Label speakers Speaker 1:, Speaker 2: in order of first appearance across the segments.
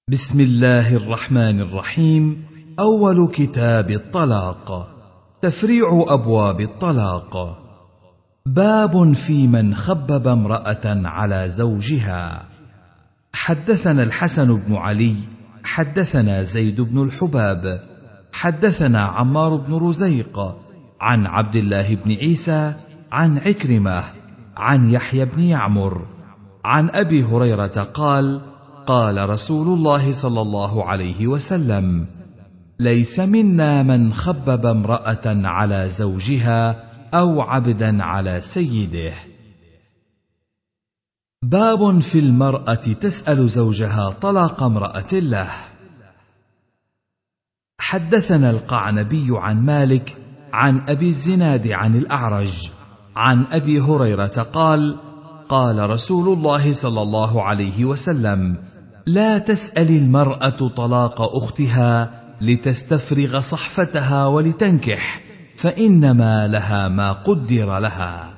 Speaker 1: بسم الله الرحمن الرحيم. أول كتاب الطلاق. تفريع أبواب الطلاق. باب في من خبب امرأة على زوجها. حدثنا الحسن بن علي حدثنا زيد بن الحباب حدثنا عمار بن رزيق عن عبد الله بن عيسى عن عكرمة عن يحيى بن يعمر عن أبي هريرة قال: قال رسول الله صلى الله عليه وسلم: ليس منا من خبب امرأة على زوجها أو عبدا على سيده. باب في المرأة تسأل زوجها طلاق امرأة له. حدثنا القعنبي عن مالك عن أبي الزناد عن الأعرج عن أبي هريرة قال: قال رسول الله صلى الله عليه وسلم: لا تسأل المرأة طلاق أختها لتستفرغ صحفتها ولتنكح، فإنما لها ما قدر لها.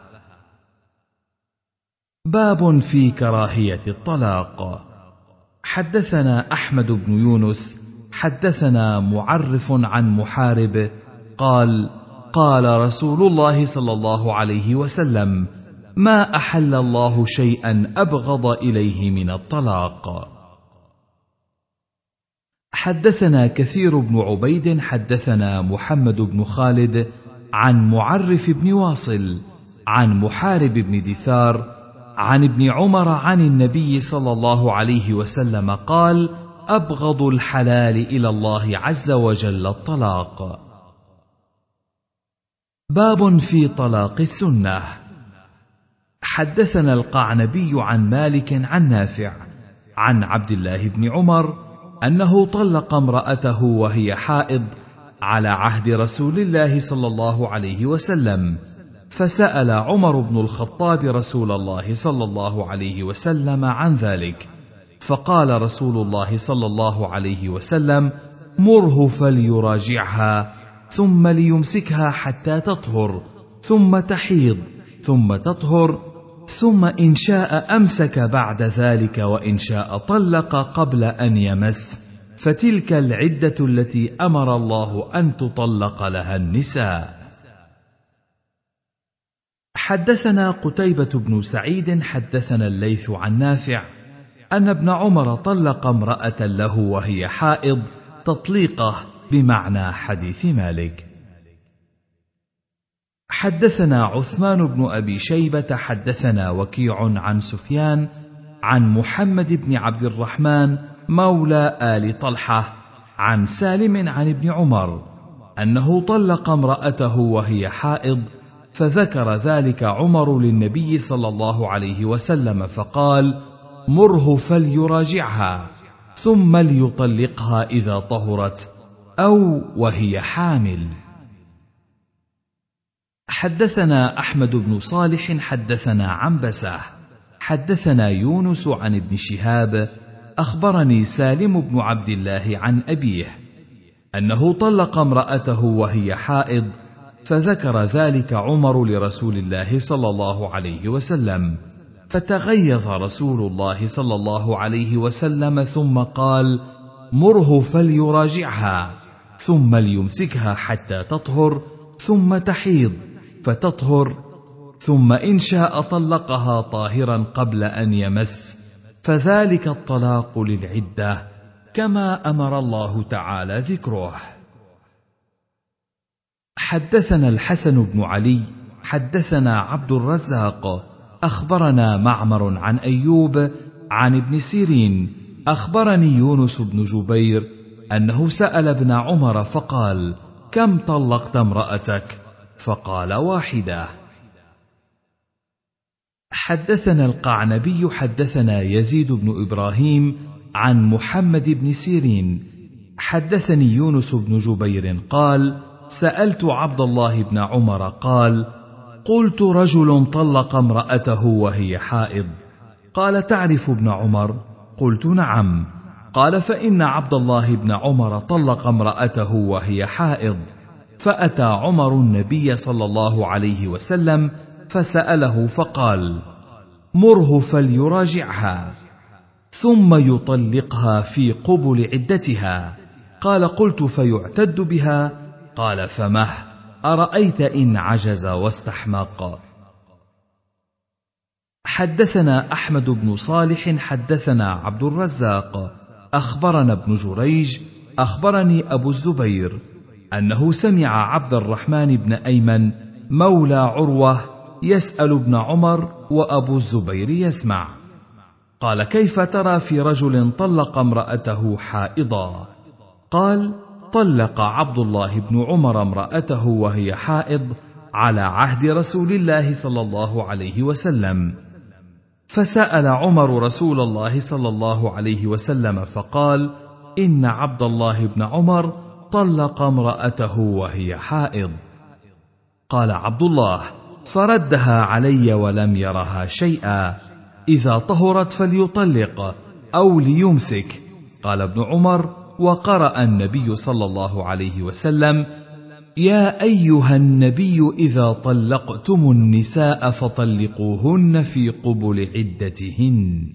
Speaker 1: باب في كراهية الطلاق. حدثنا أحمد بن يونس حدثنا معرف عن محارب قال: قال رسول الله صلى الله عليه وسلم: ما أحل الله شيئا أبغض إليه من الطلاق. حدثنا كثير بن عبيد حدثنا محمد بن خالد عن معرف بن واصل عن محارب بن دثار عن ابن عمر عن النبي صلى الله عليه وسلم قال: أبغض الحلال إلى الله عز وجل الطلاق. باب في طلاق السنة. حدثنا القعنبي عن مالك عن نافع عن عبد الله بن عمر أنه طلق امرأته وهي حائض على عهد رسول الله صلى الله عليه وسلم، فسأل عمر بن الخطاب رسول الله صلى الله عليه وسلم عن ذلك، فقال رسول الله صلى الله عليه وسلم: مره فليراجعها ثم ليمسكها حتى تطهر ثم تحيض ثم تطهر، ثم إن شاء أمسك بعد ذلك وإن شاء طلق قبل أن يمس، فتلك العدة التي أمر الله أن تطلق لها النساء. حدثنا قتيبة بن سعيد حدثنا الليث عن نافع أن ابن عمر طلق امرأة له وهي حائض تطليقه بمعنى حديث مالك. حدثنا عثمان بن أبي شيبة حدثنا وكيع عن سفيان عن محمد بن عبد الرحمن مولى آل طلحة عن سالم عن ابن عمر أنه طلق امرأته وهي حائض، فذكر ذلك عمر للنبي صلى الله عليه وسلم فقال: مره فليراجعها ثم ليطلقها إذا طهرت أو وهي حامل. حدثنا أحمد بن صالح حدثنا عنبسة حدثنا يونس عن ابن شهاب أخبرني سالم بن عبد الله عن أبيه أنه طلق امرأته وهي حائض، فذكر ذلك عمر لرسول الله صلى الله عليه وسلم، فتغيظ رسول الله صلى الله عليه وسلم ثم قال: مره فليراجعها ثم ليمسكها حتى تطهر ثم تحيض فتطهر، ثم إن شاء طلقها طاهرا قبل أن يمس، فذلك الطلاق للعدة كما أمر الله تعالى ذكره. حدثنا الحسن بن علي حدثنا عبد الرزاق أخبرنا معمر عن أيوب عن ابن سيرين أخبرني يونس بن جبير أنه سأل ابن عمر فقال: كم طلقت امرأتك؟ فقال: واحدة. حدثنا القعنبي حدثنا يزيد بن إبراهيم عن محمد بن سيرين حدثني يونس بن جبير قال: سألت عبد الله بن عمر قال: قلت رجل طلق امرأته وهي حائض، قال: تعرف ابن عمر؟ قلت: نعم. قال: فإن عبد الله بن عمر طلق امرأته وهي حائض، فأتى عمر النبي صلى الله عليه وسلم فسأله فقال: مره فليراجعها، ثم يطلقها في قبل عدتها. قال: قلت: فيعتد بها؟ قال: فمه، أرأيت إن عجز واستحمق. حدثنا أحمد بن صالح حدثنا عبد الرزاق أخبرنا ابن جريج أخبرني أبو الزبير أنه سمع عبد الرحمن بن أيمن مولى عروة يسأل ابن عمر وأبو الزبير يسمع، قال: كيف ترى في رجل طلق امرأته حائضا؟ قال: طلق عبد الله بن عمر امرأته وهي حائض على عهد رسول الله صلى الله عليه وسلم، فسأل عمر رسول الله صلى الله عليه وسلم فقال: إن عبد الله بن عمر طلق امرأته وهي حائض. قال عبد الله: فردها علي ولم يرها شيئا، إذا طهرت فليطلق أو ليمسك. قال ابن عمر: وقرأ النبي صلى الله عليه وسلم: يا أيها النبي إذا طلقتم النساء فطلقوهن في قبل عدتهن.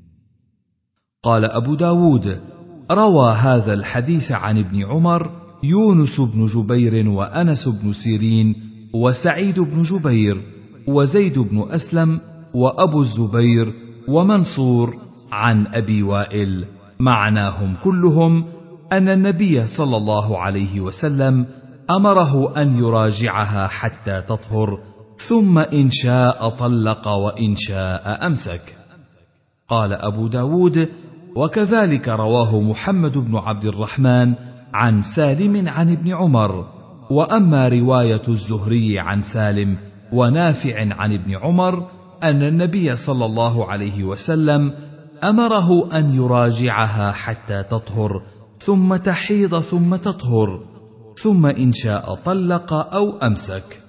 Speaker 1: قال أبو داود: روى هذا الحديث عن ابن عمر يونس بن جبير وأنس بن سيرين وسعيد بن جبير وزيد بن أسلم وأبو الزبير ومنصور عن أبي وائل، معناهم كلهم أن النبي صلى الله عليه وسلم أمره أن يراجعها حتى تطهر، ثم إن شاء طلق وإن شاء أمسك. قال أبو داود: وكذلك رواه محمد بن عبد الرحمن عن سالم عن ابن عمر. وأما رواية الزهري عن سالم ونافع عن ابن عمر أن النبي صلى الله عليه وسلم أمره أن يراجعها حتى تطهر ثم تحيض ثم تطهر، ثم إن شاء طلق أو أمسك.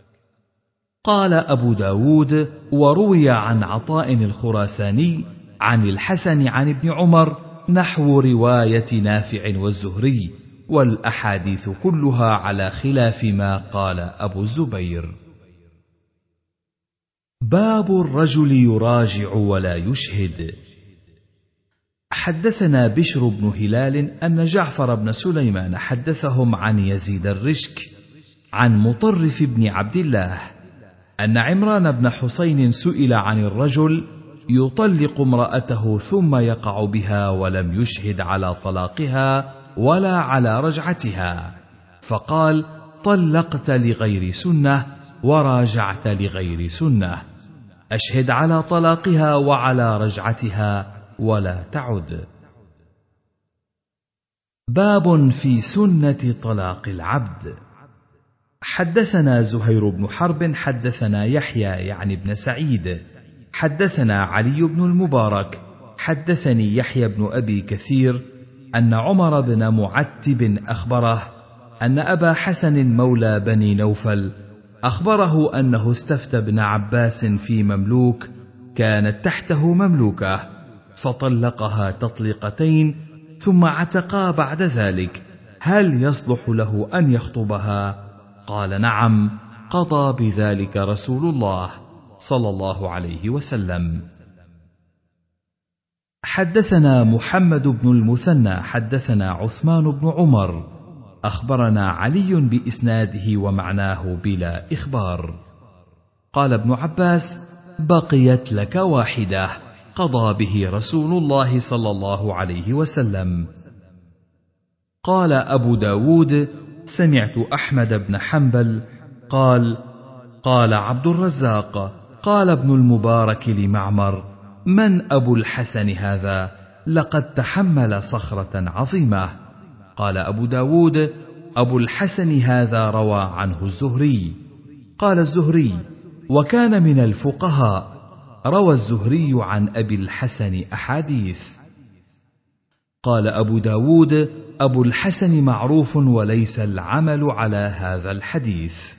Speaker 1: قال أبو داود: وروي عن عطاء الخراساني عن الحسن عن ابن عمر نحو رواية نافع والزهري، والأحاديث كلها على خلاف ما قال أبو الزبير. باب الرجل يراجع ولا يشهد. حدثنا بشر بن هلال أن جعفر بن سليمان حدثهم عن يزيد الرشك عن مطرف بن عبد الله أن عمران بن حسين سئل عن الرجل يطلق امرأته ثم يقع بها ولم يشهد على طلاقها ولا على رجعتها، فقال: طلقت لغير سنة وراجعت لغير سنة، أشهد على طلاقها وعلى رجعتها ولا تعد. باب في سنة طلاق العبد. حدثنا زهير بن حرب حدثنا يحيى يعني بن سعيد حدثنا علي بن المبارك حدثني يحيى بن أبي كثير أن عمر بن معتب أخبره أن أبا حسن مولى بني نوفل أخبره أنه استفتى ابن عباس في مملوك كانت تحته مملوكة، فطلقها تطليقتين ثم عتقا بعد ذلك، هل يصلح له أن يخطبها؟ قال: نعم، قضى بذلك رسول الله صلى الله عليه وسلم. حدثنا محمد بن المثنى حدثنا عثمان بن عمر أخبرنا علي بإسناده ومعناه بلا إخبار. قال ابن عباس: بقيت لك واحدة قضى به رسول الله صلى الله عليه وسلم. قال أبو داود: سمعت أحمد بن حنبل قال: قال عبد الرزاق: قال ابن المبارك لمعمر: من أبو الحسن هذا؟ لقد تحمل صخرة عظيمة. قال أبو داود: أبو الحسن هذا روى عنه الزهري. قال الزهري: وكان من الفقهاء، روى الزهري عن أبي الحسن أحاديث. قال أبو داود: أبو الحسن معروف وليس العمل على هذا الحديث.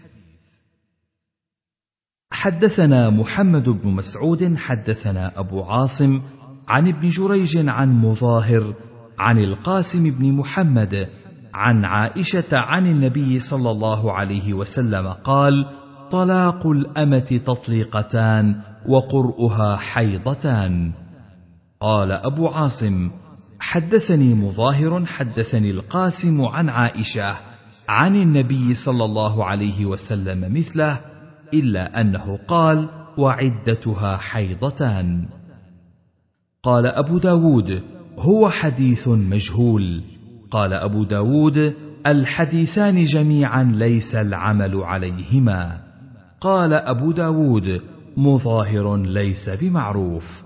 Speaker 1: حدثنا محمد بن مسعود حدثنا أبو عاصم عن ابن جريج عن مظاهر عن القاسم بن محمد عن عائشة عن النبي صلى الله عليه وسلم قال: طلاق الأمة تطليقتان وقرؤها حيضتان. قال أبو عاصم: حدثني مظاهر حدثني القاسم عن عائشة عن النبي صلى الله عليه وسلم مثله، إلا أنه قال: وعدتها حيضتان. قال أبو داود: هو حديث مجهول. قال أبو داود: الحديثان جميعا ليس العمل عليهما. قال أبو داود: مظاهر ليس بمعروف.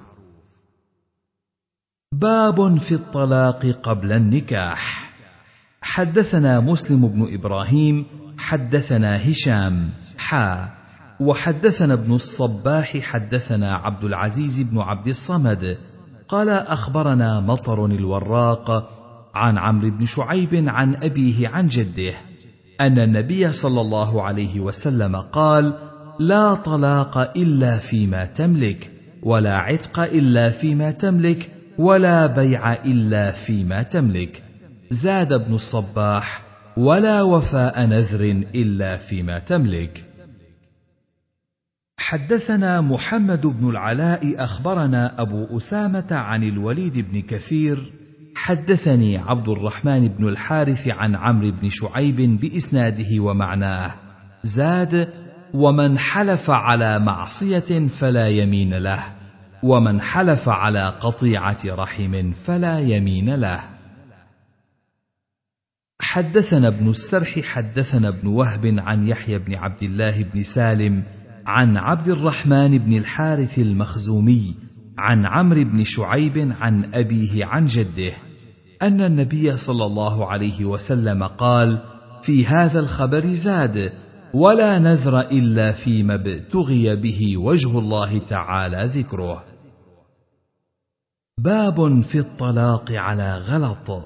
Speaker 1: باب في الطلاق قبل النكاح. حدثنا مسلم بن إبراهيم حدثنا هشام وحدثنا ابن الصباح حدثنا عبد العزيز بن عبد الصمد قال أخبرنا مطر الوراق عن عمرو بن شعيب عن أبيه عن جده أن النبي صلى الله عليه وسلم قال: لا طلاق إلا فيما تملك، ولا عتق إلا فيما تملك، ولا بيع إلا فيما تملك. زاد ابن الصباح: ولا وفاء نذر إلا فيما تملك. حدثنا محمد بن العلاء أخبرنا أبو أسامة عن الوليد بن كثير حدثني عبد الرحمن بن الحارث عن عمرو بن شعيب بإسناده ومعناه. زاد: ومن حلف على معصية فلا يمين له، ومن حلف على قطيعة رحم فلا يمين له. حدثنا ابن السرح حدثنا ابن وهب عن يحيى بن عبد الله بن سالم عن عبد الرحمن بن الحارث المخزومي عن عمرو بن شعيب عن أبيه عن جده أن النبي صلى الله عليه وسلم قال في هذا الخبر: زاد: ولا نذر إلا فيما ابتغي به وجه الله تعالى ذكره. باب في الطلاق على غلط.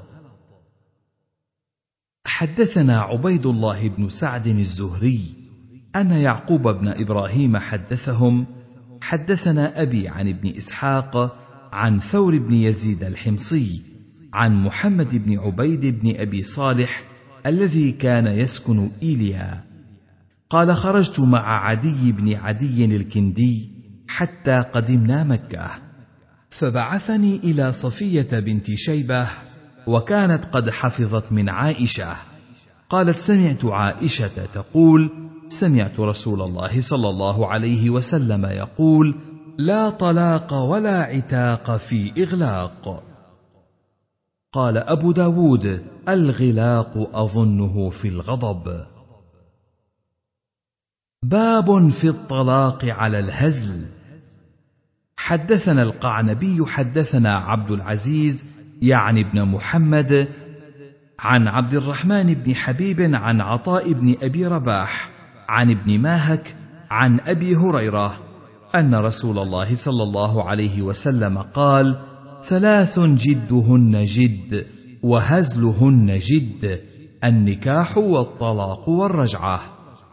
Speaker 1: حدثنا عبيد الله بن سعد الزهري أن يعقوب بن إبراهيم حدثهم: حدثنا أبي عن ابن إسحاق عن ثور بن يزيد الحمصي عن محمد بن عبيد بن أبي صالح الذي كان يسكن إيليا قال: خرجت مع عدي بن عدي الكندي حتى قدمنا مكة، فبعثني إلى صفية بنت شيبة، وكانت قد حفظت من عائشة. قالت: سمعت عائشة تقول: سمعت رسول الله صلى الله عليه وسلم يقول: لا طلاق ولا عتاق في إغلاق. قال أبو داود: الغلاق أظنه في الغضب. باب في الطلاق على الهزل. حدثنا القعنبي حدثنا عبد العزيز يعني ابن محمد عن عبد الرحمن بن حبيب عن عطاء بن أبي رباح عن ابن ماهك عن أبي هريرة أن رسول الله صلى الله عليه وسلم قال: 3 جدهن جد وهزلهن جد: النكاح والطلاق والرجعة.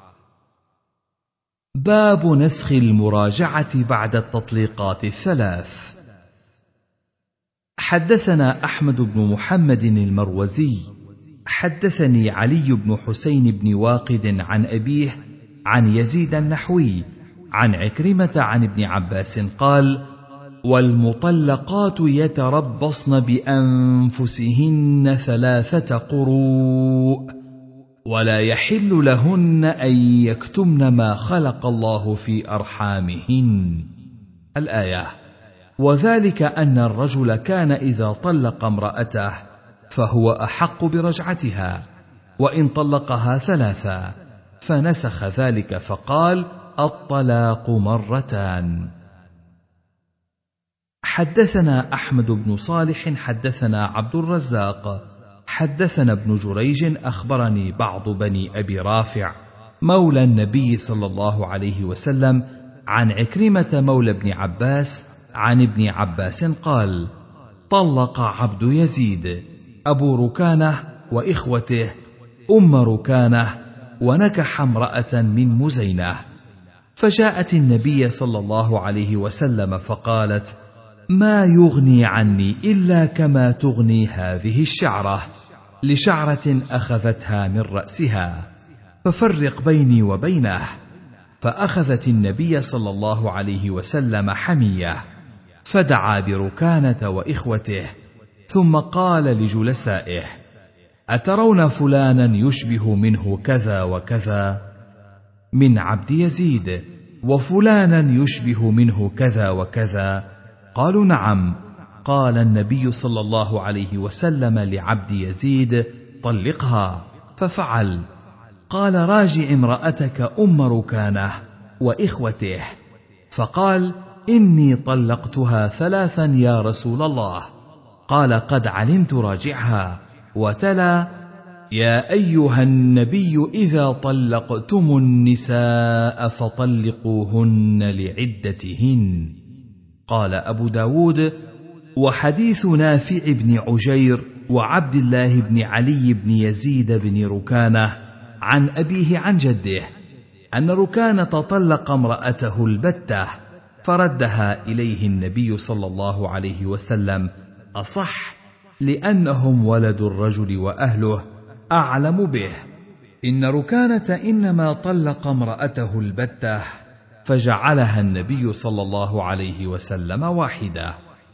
Speaker 1: باب نسخ المراجعة بعد التطليقات 3. حدثنا أحمد بن محمد المروزي حدثني علي بن حسين بن واقد عن أبيه عن يزيد النحوي عن عكرمة عن ابن عباس قال: والمطلقات يتربصن بأنفسهن 3 قروء، ولا يحل لهن أن يكتمن ما خلق الله في أرحامهن. الآية. وذلك أن الرجل كان إذا طلق امرأته فهو أحق برجعتها، وإن طلقها 3، فنسخ ذلك فقال: الطلاق 2. حدثنا أحمد بن صالح حدثنا عبد الرزاق حدثنا ابن جريج أخبرني بعض بني أبي رافع مولى النبي صلى الله عليه وسلم عن عكرمة مولى ابن عباس عن ابن عباس قال: طلق عبد يزيد أبو ركانة وإخوته ركانة، ونكح امرأة من مزينة، فجاءت النبي صلى الله عليه وسلم فقالت: ما يغني عني إلا كما تغني هذه الشعرة، لشعرة أخذتها من رأسها، ففرق بيني وبينه. فأخذت النبي صلى الله عليه وسلم حمية، فدعا بركانة وإخوته، ثم قال لجلسائه: أترون فلانا يشبه منه كذا وكذا من عبد يزيد، وفلانا يشبه منه كذا وكذا؟ قالوا: نعم. قال النبي صلى الله عليه وسلم لعبد يزيد: طلقها، ففعل. قال: راجع امرأتك أم ركانه وإخوته. فقال: إني طلقتها 3 يا رسول الله. قال: قد علمت، راجعها. وتلا: يا أيها النبي إذا طلقتم النساء فطلقوهن لعدتهن. قال أبو داود: وحديث نافع بن عجير وعبد الله بن علي بن يزيد بن ركانة عن أبيه عن جده أن ركانة طلق امرأته البتة فردها إليه النبي صلى الله عليه وسلم أصح، لأنهم ولد الرجل وأهله أعلم به. إن ركانة إنما طلق امرأته البتة فجعلها النبي صلى الله عليه وسلم واحدة.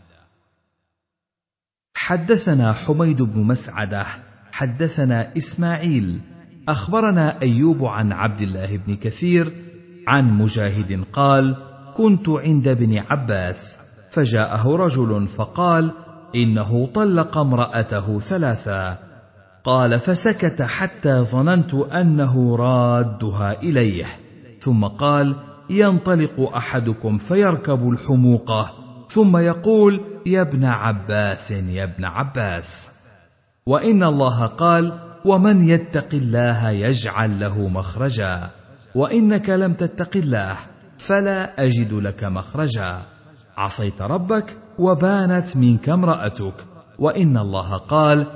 Speaker 1: حدثنا حميد بن مسعدة حدثنا إسماعيل أخبرنا أيوب عن عبد الله بن كثير عن مجاهد قال: كنت عند ابن عباس فجاءه رجل فقال: إنه طلق امرأته 3. قال: فسكت حتى ظننت أنه رادها إليه، ثم قال: ينطلق أحدكم فيركب الحموقة ثم يقول: يا ابن عباس يا ابن عباس. وإن الله قال: ومن يتق الله يجعل له مخرجا، وإنك لم تتق الله فلا أجد لك مخرجا، عصيت ربك وبانت منك امرأتك. وإن الله قال: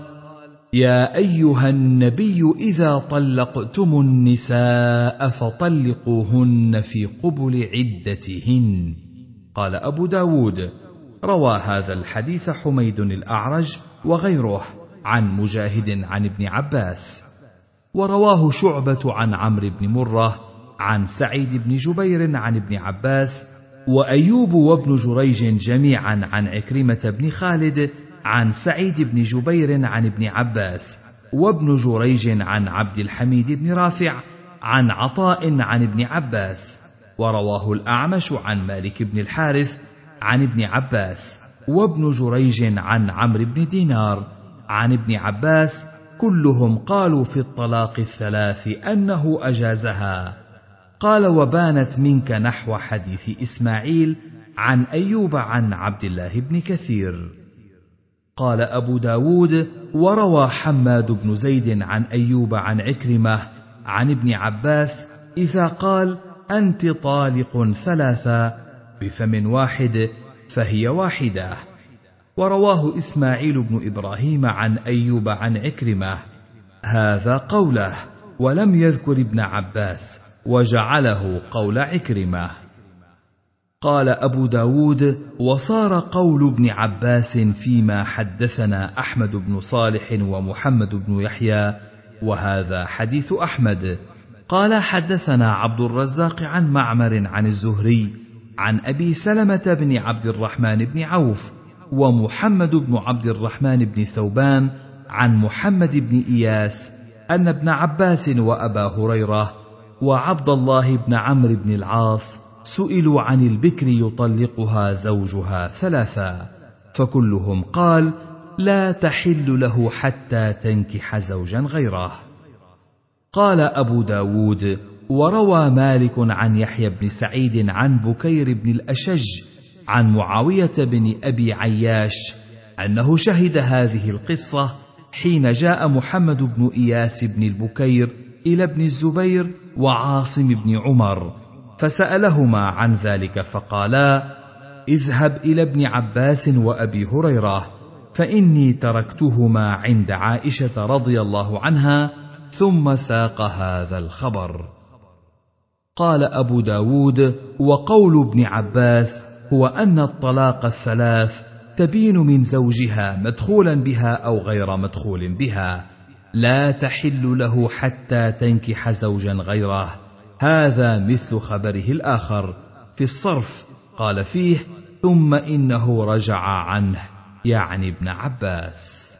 Speaker 1: يا أيها النبي إذا طلقتم النساء فطلقوهن في قبل عدتهن. قال أبو داود: روى هذا الحديث حميد الأعرج وغيره عن مجاهد عن ابن عباس، ورواه شعبة عن عمرو بن مرة عن سعيد بن جبير عن ابن عباس، وأيوب وابن جريج جميعا عن عكرمة بن خالد عن سعيد بن جبير عن ابن عباس، وابن جريج عن عبد الحميد بن رافع عن عطاء عن ابن عباس، ورواه الأعمش عن مالك بن الحارث عن ابن عباس، وابن جريج عن عمرو بن دينار عن ابن عباس، كلهم قالوا في الطلاق 3 أنه أجازها. قال: وبانت منك نحو حديث إسماعيل عن أيوب عن عبد الله بن كثير. قال أبو داود: وروى حماد بن زيد عن أيوب عن عكرمة عن ابن عباس إذا قال: أنت طالق 3 بفم واحد فهي واحدة. ورواه إسماعيل بن إبراهيم عن أيوب عن عكرمة هذا قوله، ولم يذكر ابن عباس وجعله قول عكرمة. قال أبو داود: وصار قول ابن عباس فيما حدثنا أحمد بن صالح ومحمد بن يحيى، وهذا حديث أحمد. قال: حدثنا عبد الرزاق عن معمر عن الزهري عن أبي سلمة بن عبد الرحمن بن عوف ومحمد بن عبد الرحمن بن ثوبان عن محمد بن إياس أن ابن عباس وأبا هريرة وعبد الله بن عمرو بن العاص سئلوا عن البكر يطلقها زوجها 3، فكلهم قال: لا تحل له حتى تنكح زوجا غيره. قال أبو داود: وروى مالك عن يحيى بن سعيد عن بكير بن الأشج عن معاوية بن أبي عياش أنه شهد هذه القصة حين جاء محمد بن إياس بن البكير إلى ابن الزبير وعاصم بن عمر فسألهما عن ذلك، فقالا: اذهب إلى ابن عباس وأبي هريرة فإني تركتهما عند عائشة رضي الله عنها، ثم ساق هذا الخبر. قال أبو داود: وقول ابن عباس هو أن الطلاق 3 تبين من زوجها مدخولا بها أو غير مدخول بها، لا تحل له حتى تنكح زوجا غيره. هذا مثل خبره الآخر في الصرف، قال فيه: ثم إنه رجع عنه، يعني ابن عباس.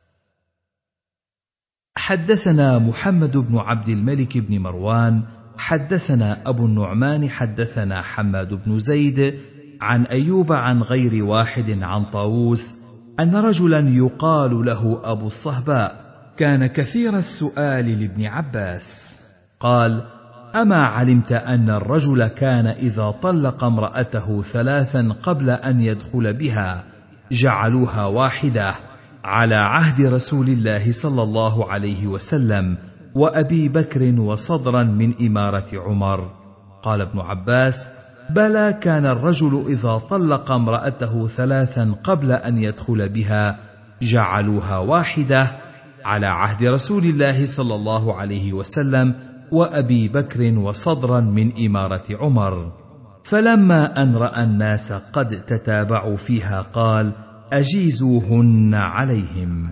Speaker 1: حدثنا محمد بن عبد الملك بن مروان حدثنا أبو النعمان حدثنا حماد بن زيد عن أيوب عن غير واحد عن طاووس أن رجلا يقال له أبو الصهباء كان كثير السؤال لابن عباس، قال: أما علمت أن الرجل كان إذا طلق امرأته 3 قبل أن يدخل بها جعلوها واحدة، على عهد رسول الله صلى الله عليه وسلم وأبي بكر وصدرا من إمارة عمر؟ قال ابن عباس: بلى، كان الرجل إذا طلق امرأته 3 قبل أن يدخل بها جعلوها واحدة، على عهد رسول الله صلى الله عليه وسلم وأبي بكر وصدرا من إمارة عمر. فلما أن رأى الناس قد تتابعوا فيها قال: أجيزوهن عليهم.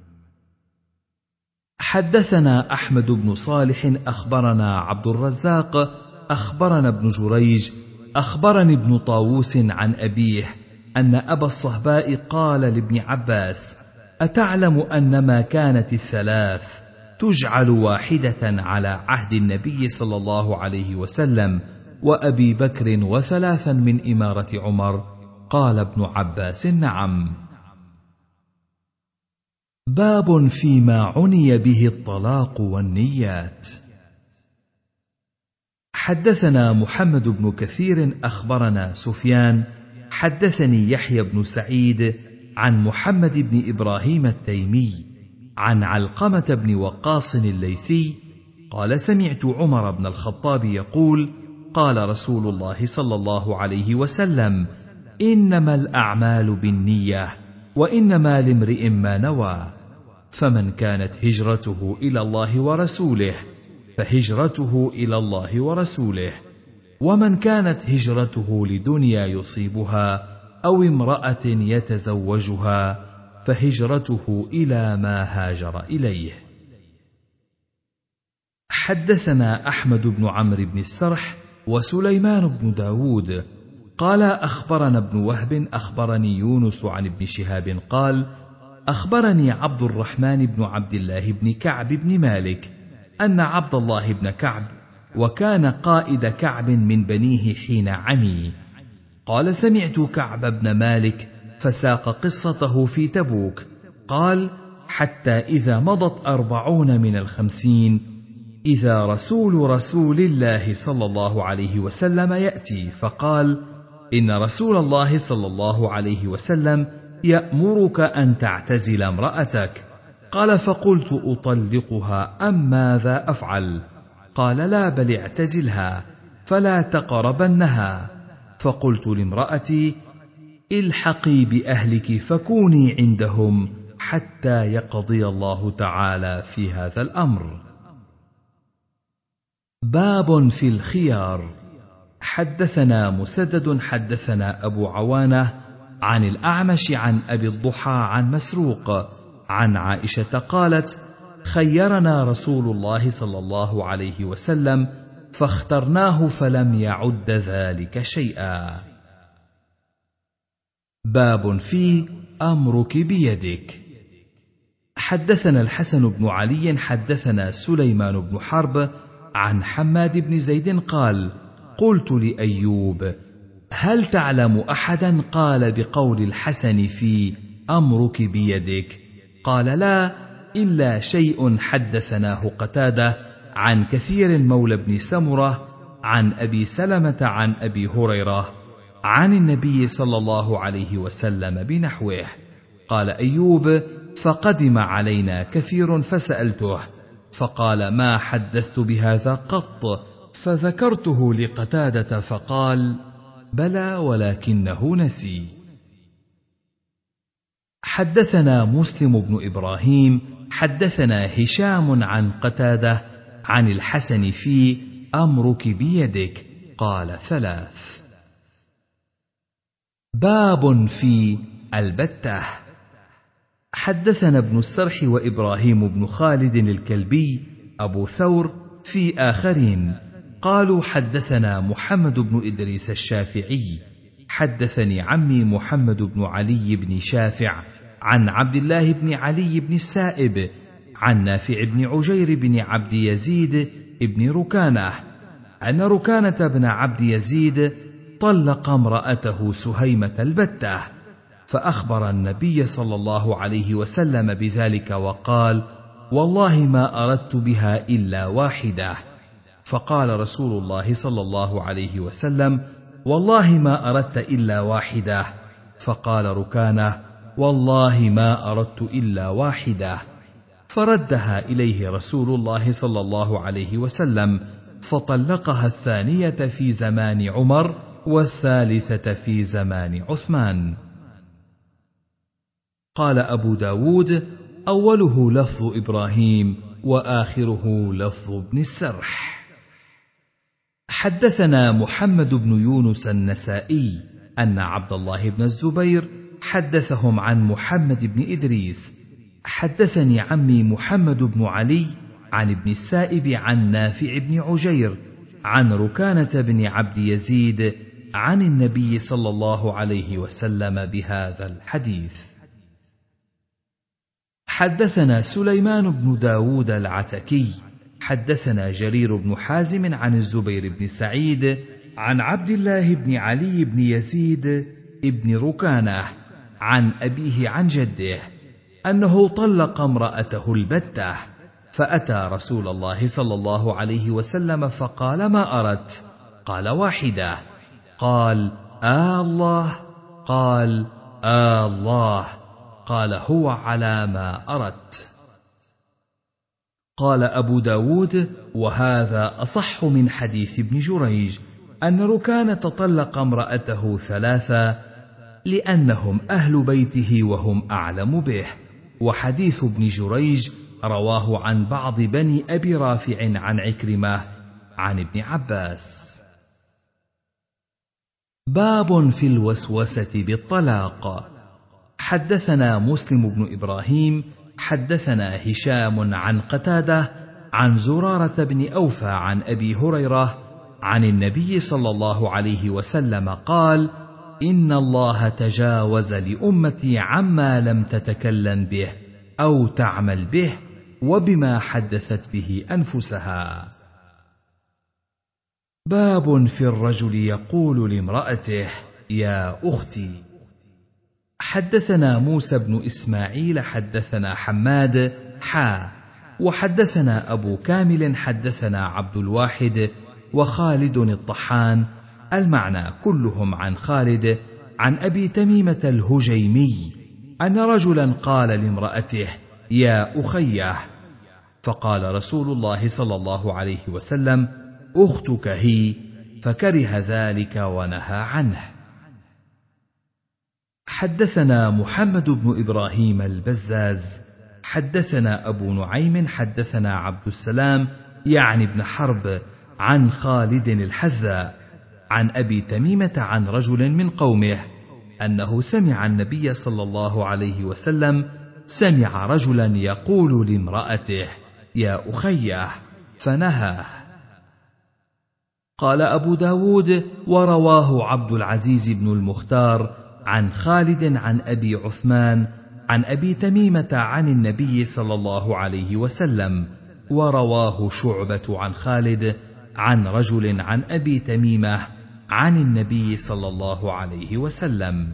Speaker 1: حدثنا أحمد بن صالح أخبرنا عبد الرزاق أخبرنا ابن جريج أخبرني ابن طاووس عن أبيه أن أبا الصهباء قال لابن عباس: أتعلم أنما كانت 3 تجعل واحدة على عهد النبي صلى الله عليه وسلم وأبي بكر و3 من إمارة عمر؟ قال ابن عباس: نعم. باب فيما عني به الطلاق والنيات. حدثنا محمد بن كثير أخبرنا سفيان حدثني يحيى بن سعيد عن محمد بن إبراهيم التيمي عن علقمة بن وقاص الليثي قال: سمعت عمر بن الخطاب يقول: قال رسول الله صلى الله عليه وسلم: إنما الأعمال بالنية وإنما لامرئ ما نوى، فمن كانت هجرته إلى الله ورسوله فهجرته إلى الله ورسوله، ومن كانت هجرته لدنيا يصيبها أو امرأة يتزوجها فهجرته إلى ما هاجر إليه. حدثنا أحمد بن عمرو بن السرح وسليمان بن داود قال: أخبرنا ابن وهب أخبرني يونس عن ابن شهاب قال: أخبرني عبد الرحمن بن عبد الله بن كعب بن مالك أن عبد الله بن كعب، وكان قائد كعب من بنيه حين عمي، قال: سمعت كعب بن مالك فساق قصته في تبوك، قال: حتى إذا مضت 40 من 50 إذا رسول الله صلى الله عليه وسلم يأتي، فقال: إن رسول الله صلى الله عليه وسلم يأمرك أن تعتزل امرأتك. قال: فقلت: أطلقها أم ماذا أفعل؟ قال: لا، بل اعتزلها فلا تقربنها. فقلت لامرأتي: الحقي بأهلك فكوني عندهم حتى يقضي الله تعالى في هذا الأمر. باب في الخيار. حدثنا مسدد حدثنا أبو عوانة عن الأعمش عن أبي الضحى عن مسروق عن عائشة قالت: خيرنا رسول الله صلى الله عليه وسلم فاخترناه فلم يعد ذلك شيئا. باب في أمرك بيدك. حدثنا الحسن بن علي حدثنا سليمان بن حرب عن حماد بن زيد قال: قلت لأيوب: هل تعلم أحدا قال بقول الحسن في أمرك بيدك؟ قال: لا، إلا شيء حدثناه قتادة عن كثير مولى بن سمرة عن أبي سلمة عن أبي هريرة عن النبي صلى الله عليه وسلم بنحوه. قال أيوب: فقدم علينا كثير فسألته، فقال: ما حدثت بهذا قط، فذكرته لقتادة فقال: بلى ولكنه نسي. حدثنا مسلم بن إبراهيم حدثنا هشام عن قتادة عن الحسن في أمرك بيدك قال 3. باب في البتة. حدثنا ابن السرح وإبراهيم بن خالد الكلبي أبو ثور في آخرين قالوا: حدثنا محمد بن إدريس الشافعي حدثني عمي محمد بن علي بن شافع عن عبد الله بن علي بن السائب عن نافع بن عجير بن عبد يزيد بن ركانة أن ركانة بن عبد يزيد طلق امرأته سهيمة البتة، فأخبر النبي صلى الله عليه وسلم بذلك وقال: والله ما أردت بها إلا واحدة. فقال رسول الله صلى الله عليه وسلم: والله ما أردت إلا واحدة. فقال ركانة: والله ما أردت إلا واحدة. فردها إليه رسول الله صلى الله عليه وسلم، فطلقها الثانية في زمان عمر والثالثة في زمان عثمان. قال أبو داود: أوله لفظ إبراهيم وآخره لفظ ابن السرح. حدثنا محمد بن يونس النسائي أن عبد الله بن الزبير حدثهم عن محمد بن إدريس. حدثني عمي محمد بن علي عن ابن السائب عن نافع بن عجير عن ركانة بن عبد يزيد عن النبي صلى الله عليه وسلم بهذا الحديث. حدثنا سليمان بن داود العتكي حدثنا جرير بن حازم عن الزبير بن سعيد عن عبد الله بن علي بن يزيد بن ركانة عن أبيه عن جده أنه طلق امرأته البتة، فأتى رسول الله صلى الله عليه وسلم فقال: ما أردت؟ قال: واحدة. قال: الله؟ قال: الله. قال: هو على ما أردت. قال أبو داود: وهذا أصح من حديث ابن جريج أن ركانة طلق امرأته ثلاثة لأنهم أهل بيته وهم أعلم به، وحديث ابن جريج رواه عن بعض بني أبي رافع عن عكرمة عن ابن عباس. باب في الوسوسة بالطلاق. حدثنا مسلم بن إبراهيم حدثنا هشام عن قتادة عن زرارة بن أوفى عن أبي هريرة عن النبي صلى الله عليه وسلم قال: إن الله تجاوز لأمتي عما لم تتكلم به أو تعمل به وبما حدثت به أنفسها. باب في الرجل يقول لامرأته: يا أختي. حدثنا موسى بن إسماعيل حدثنا حماد وحدثنا أبو كامل حدثنا عبد الواحد وخالد الطحان المعنى كلهم عن خالد عن أبي تميمة الهجيمي أن رجلا قال لامرأته: يا أخيه، فقال رسول الله صلى الله عليه وسلم: أختك هي، فكره ذلك ونهى عنه. حدثنا محمد بن إبراهيم البزاز حدثنا أبو نعيم حدثنا عبد السلام يعني بن حرب عن خالد الحذاء عن أبي تميمة عن رجل من قومه أنه سمع النبي صلى الله عليه وسلم سمع رجلا يقول لامرأته: يا أخيه، فنهاه. قال أبو داود: ورواه عبد العزيز بن المختار عن خالد عن أبي عثمان عن أبي تميمة عن النبي صلى الله عليه وسلم، ورواه شعبة عن خالد عن رجل عن أبي تميمة عن النبي صلى الله عليه وسلم.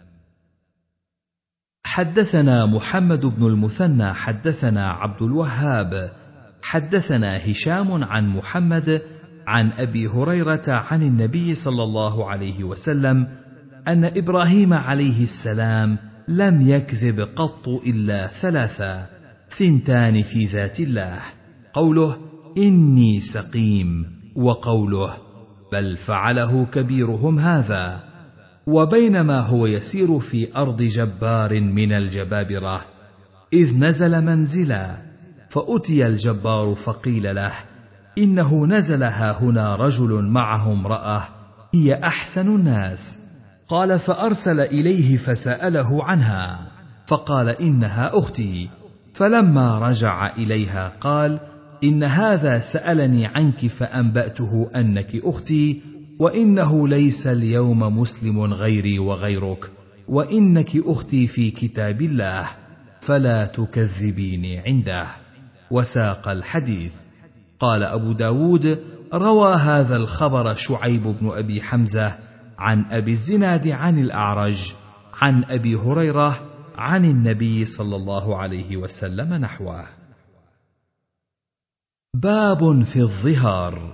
Speaker 1: حدثنا محمد بن المثنى حدثنا عبد الوهاب حدثنا هشام عن محمد عن أبي هريرة عن النبي صلى الله عليه وسلم أن إبراهيم عليه السلام لم يكذب قط إلا ثلاثة: 2 في ذات الله، قوله: إني سقيم، وقوله: بل فعله كبيرهم هذا. وبينما هو يسير في أرض جبار من الجبابرة إذ نزل منزلا، فأتي الجبار فقيل له: إنه نزل هاهنا رجل معه امرأة هي أحسن الناس. قال: فأرسل إليه فسأله عنها، فقال: إنها أختي. فلما رجع إليها قال: إن هذا سألني عنك فأنبأته أنك أختي، وإنه ليس اليوم مسلم غيري وغيرك، وإنك أختي في كتاب الله، فلا تكذبيني عنده. وساق الحديث. قال أبو داود: روى هذا الخبر شعيب بن أبي حمزة عن أبي الزناد عن الأعرج عن أبي هريرة عن النبي صلى الله عليه وسلم نحوه. باب في الظهار.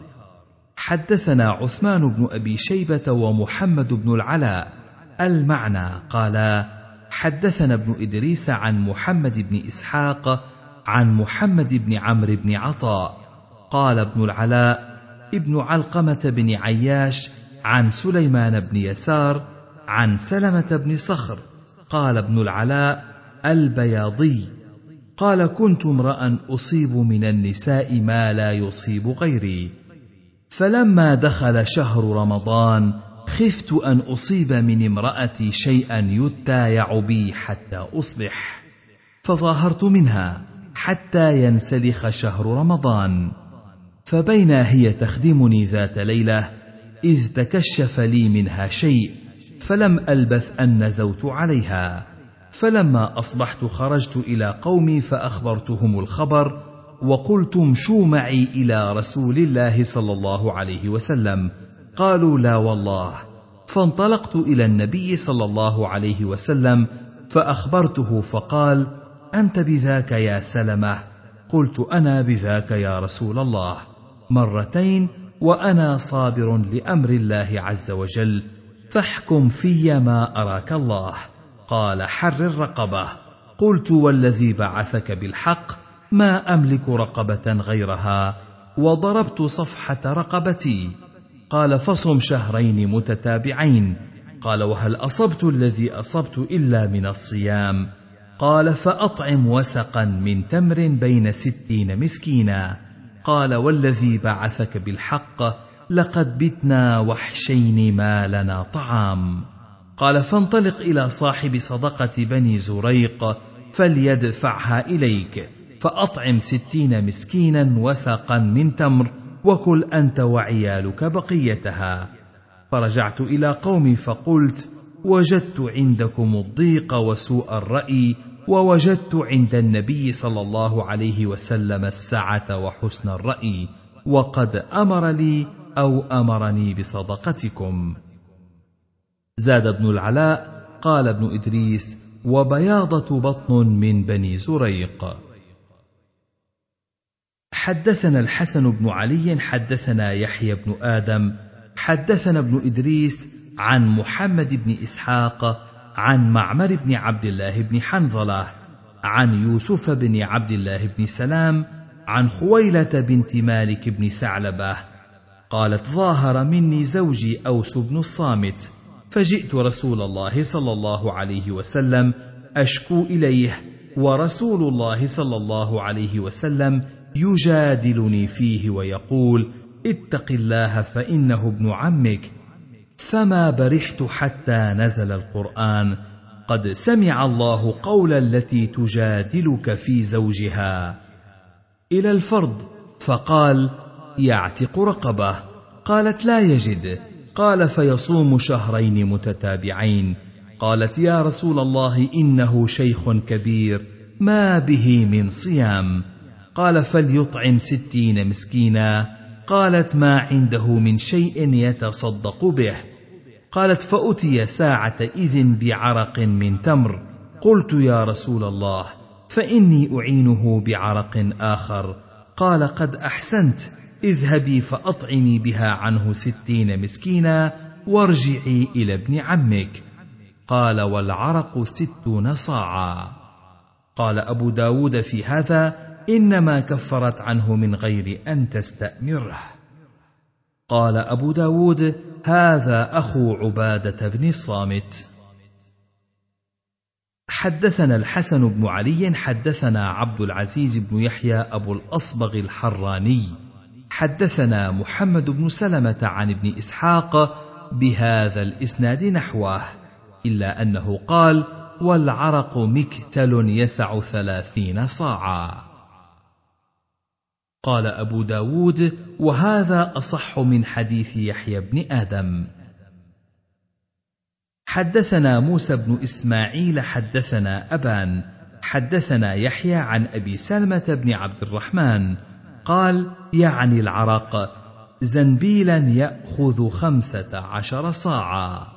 Speaker 1: حدثنا عثمان بن أبي شيبة ومحمد بن العلاء المعنى قالا: حدثنا ابن إدريس عن محمد بن إسحاق عن محمد بن عمرو بن عطاء قال ابن العلاء ابن علقمة بن عياش عن سليمان بن يسار عن سلمة بن صخر قال ابن العلاء البياضي قال: كنت امرأ أصيب من النساء ما لا يصيب غيري، فلما دخل شهر رمضان خفت أن أصيب من امرأتي شيئا يتايع بي حتى أصبح، فظاهرت منها حتى ينسلخ شهر رمضان، فبينا هي تخدمني ذات ليلة إذ تكشف لي منها شيء، فلم ألبث أن نزوت عليها، فلما أصبحت خرجت إلى قومي فأخبرتهم الخبر، وقلت: امشوا معي إلى رسول الله صلى الله عليه وسلم. قالوا: لا والله. فانطلقت إلى النبي صلى الله عليه وسلم فأخبرته، فقال: أنت بذاك يا سلمة؟ قلت: أنا بذاك يا رسول الله، مرتين وأنا صابر لأمر الله عز وجل، فاحكم في ما أراك الله. قال: حرر رقبة. قلت: والذي بعثك بالحق ما أملك رقبة غيرها، وضربت صفحة رقبتي. قال: فصم شهرين متتابعين. قال: وهل أصبت الذي أصبت إلا من الصيام؟ قال: فأطعم وسقا من تمر بين 60 مسكينا. قال: والذي بعثك بالحق لقد بتنا وحشين ما لنا طعام. قال: فانطلق إلى صاحب صدقة بني زريق فليدفعها إليك، فأطعم 60 مسكينا وسقا من تمر، وكل أنت وعيالك بقيتها. فرجعت إلى قومي فقلت: وجدت عندكم الضيق وسوء الرأي، ووجدت عند النبي صلى الله عليه وسلم السعة وحسن الرأي، وقد أمر لي أو أمرني بصدقتكم. زاد ابن العلاء: قال ابن إدريس: وبياضة بطن من بني زريق. حدثنا الحسن بن علي حدثنا يحيى بن آدم حدثنا ابن إدريس عن محمد بن إسحاق عن معمر بن عبد الله بن حنظلة عن يوسف بن عبد الله بن سلام عن خويلة بنت مالك بن ثعلبة قالت: ظاهر مني زوجي أوس بن الصامت، فجئت رسول الله صلى الله عليه وسلم أشكو إليه، ورسول الله صلى الله عليه وسلم يجادلني فيه ويقول: اتق الله فإنه ابن عمك. فما برحت حتى نزل القرآن: قد سمع الله قول التي تجادلك في زوجها، إلى الفرض، فقال: يعتق رقبة. قالت: لا يجد. قال: فيصوم شهرين متتابعين. قالت: يا رسول الله إنه شيخ كبير ما به من صيام. قال: فليطعم 60 مسكينا. قالت: ما عنده من شيء يتصدق به. قالت: فأتي ساعة إذن بعرق من تمر. قلت: يا رسول الله، فإني أعينه بعرق آخر. قال: قد أحسنت، اذهبي فأطعمي بها عنه 60 مسكينا وارجعي إلى ابن عمك. قال: والعرق 60 صاعا. قال أبو داود في هذا: إنما كفرت عنه من غير أن تستأمره. قال أبو داود: هذا أخو عبادة بن الصامت. حدثنا الحسن بن علي حدثنا عبد العزيز بن يحيى أبو الأصبغ الحراني حدثنا محمد بن سلمة عن ابن إسحاق بهذا الإسناد نحوه، إلا أنه قال: والعرق مكتل يسع 30 صاعا. قال أبو داود: وهذا أصح من حديث يحيى بن آدم. حدثنا موسى بن إسماعيل حدثنا أبان حدثنا يحيى عن أبي سلمة بن عبد الرحمن قال: يعني العرق زنبيلا يأخذ 15 صاعا.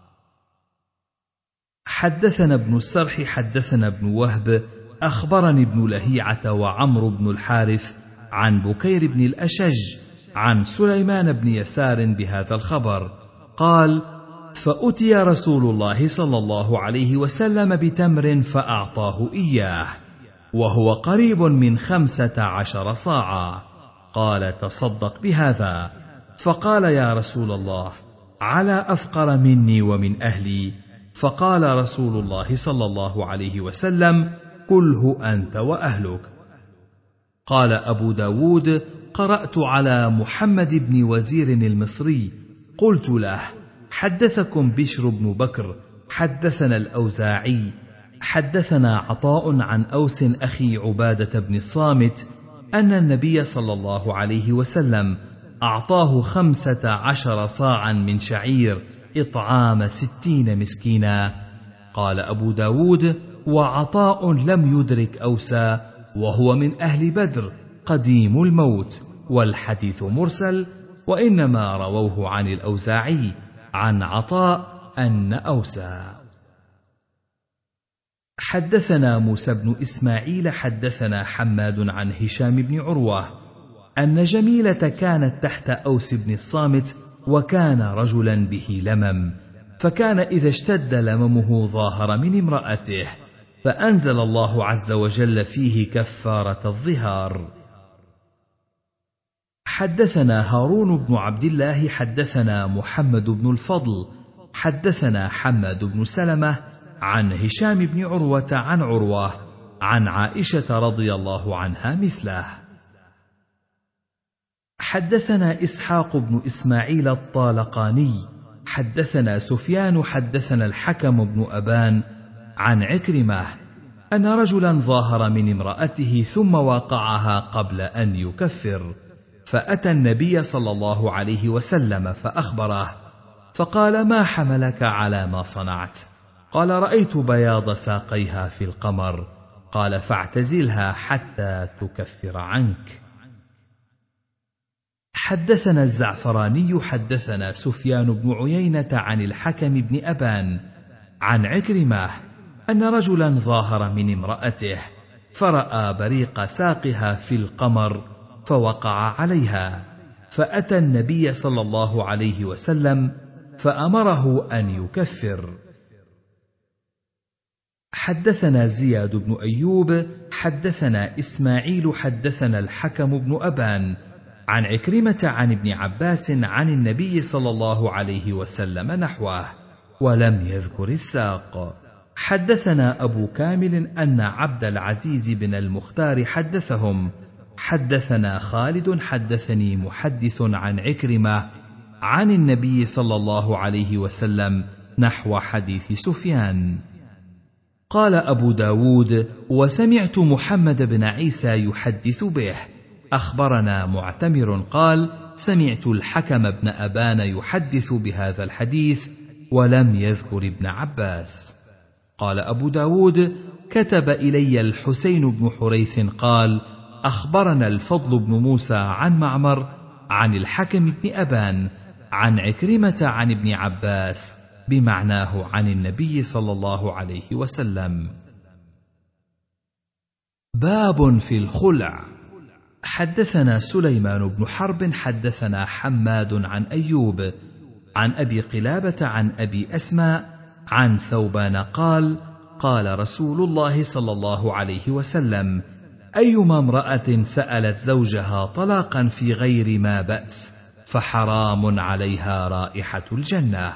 Speaker 1: حدثنا ابن السرح حدثنا ابن وهب أخبرني ابن لهيعة وعمرو بن الحارث عن بكير بن الأشج عن سليمان بن يسار بهذا الخبر قال: فأتي رسول الله صلى الله عليه وسلم بتمر فأعطاه إياه وهو قريب من 15 صاعا، قال: تصدق بهذا. فقال: يا رسول الله، على أفقر مني ومن أهلي؟ فقال رسول الله صلى الله عليه وسلم: كله أنت وأهلك. قال أبو داود: قرأت على محمد بن وزير المصري قلت له: حدثكم بشر بن بكر حدثنا الأوزاعي حدثنا عطاء عن أوس أخي عبادة بن الصامت أن النبي صلى الله عليه وسلم أعطاه 15 صاعا من شعير إطعام 60 مسكينا. قال أبو داود: وعطاء لم يدرك أوسا وهو من أهل بدر قديم الموت، والحديث مرسل، وإنما رووه عن الأوزاعي عن عطاء أن أوسا. حدثنا موسى بن إسماعيل حدثنا حماد عن هشام بن عروة أن جميلة كانت تحت أوس بن الصامت وكان رجلا به لمم، فكان إذا اشتد لممه ظاهر من امرأته، فأنزل الله عز وجل فيه كفارة الظهار. حدثنا هارون بن عبد الله حدثنا محمد بن الفضل حدثنا حماد بن سلمة عن هشام بن عروة عن عروة عن عائشة رضي الله عنها مثله. حدثنا إسحاق بن إسماعيل الطالقاني حدثنا سفيان حدثنا الحكم بن أبان عن عكرمة أن رجلا ظاهر من امرأته ثم واقعها قبل أن يكفر، فأتى النبي صلى الله عليه وسلم فأخبره، فقال: ما حملك على ما صنعت؟ قال: رأيت بياض ساقيها في القمر. قال: فاعتزلها حتى تكفر عنك. حدثنا الزعفراني حدثنا سفيان بن عيينة عن الحكم بن أبان عن عكرمة أن رجلا ظاهر من امرأته فرأى بريق ساقها في القمر فوقع عليها، فأتى النبي صلى الله عليه وسلم فأمره أن يكفر. حدثنا زياد بن أيوب حدثنا إسماعيل حدثنا الحكم بن أبان عن عكرمة عن ابن عباس عن النبي صلى الله عليه وسلم نحوه ولم يذكر الساق. حدثنا أبو كامل أن عبد العزيز بن المختار حدثهم. حدثنا خالد حدثني محدث عن عكرمة عن النبي صلى الله عليه وسلم نحو حديث سفيان. قال أبو داود: وسمعت محمد بن عيسى يحدث به. أخبرنا معتمر قال: سمعت الحكم بن أبان يحدث بهذا الحديث ولم يذكر ابن عباس. قال أبو داود: كتب إلي الحسين بن حريث قال: أخبرنا الفضل بن موسى عن معمر عن الحكم بن أبان عن عكرمة عن ابن عباس بمعناه عن النبي صلى الله عليه وسلم. باب في الخلع. حدثنا سليمان بن حرب حدثنا حماد عن أيوب عن أبي قلابة عن أبي أسماء عن ثوبان قال: قال رسول الله صلى الله عليه وسلم: أيما امرأة سألت زوجها طلاقا في غير ما بأس فحرام عليها رائحة الجنة.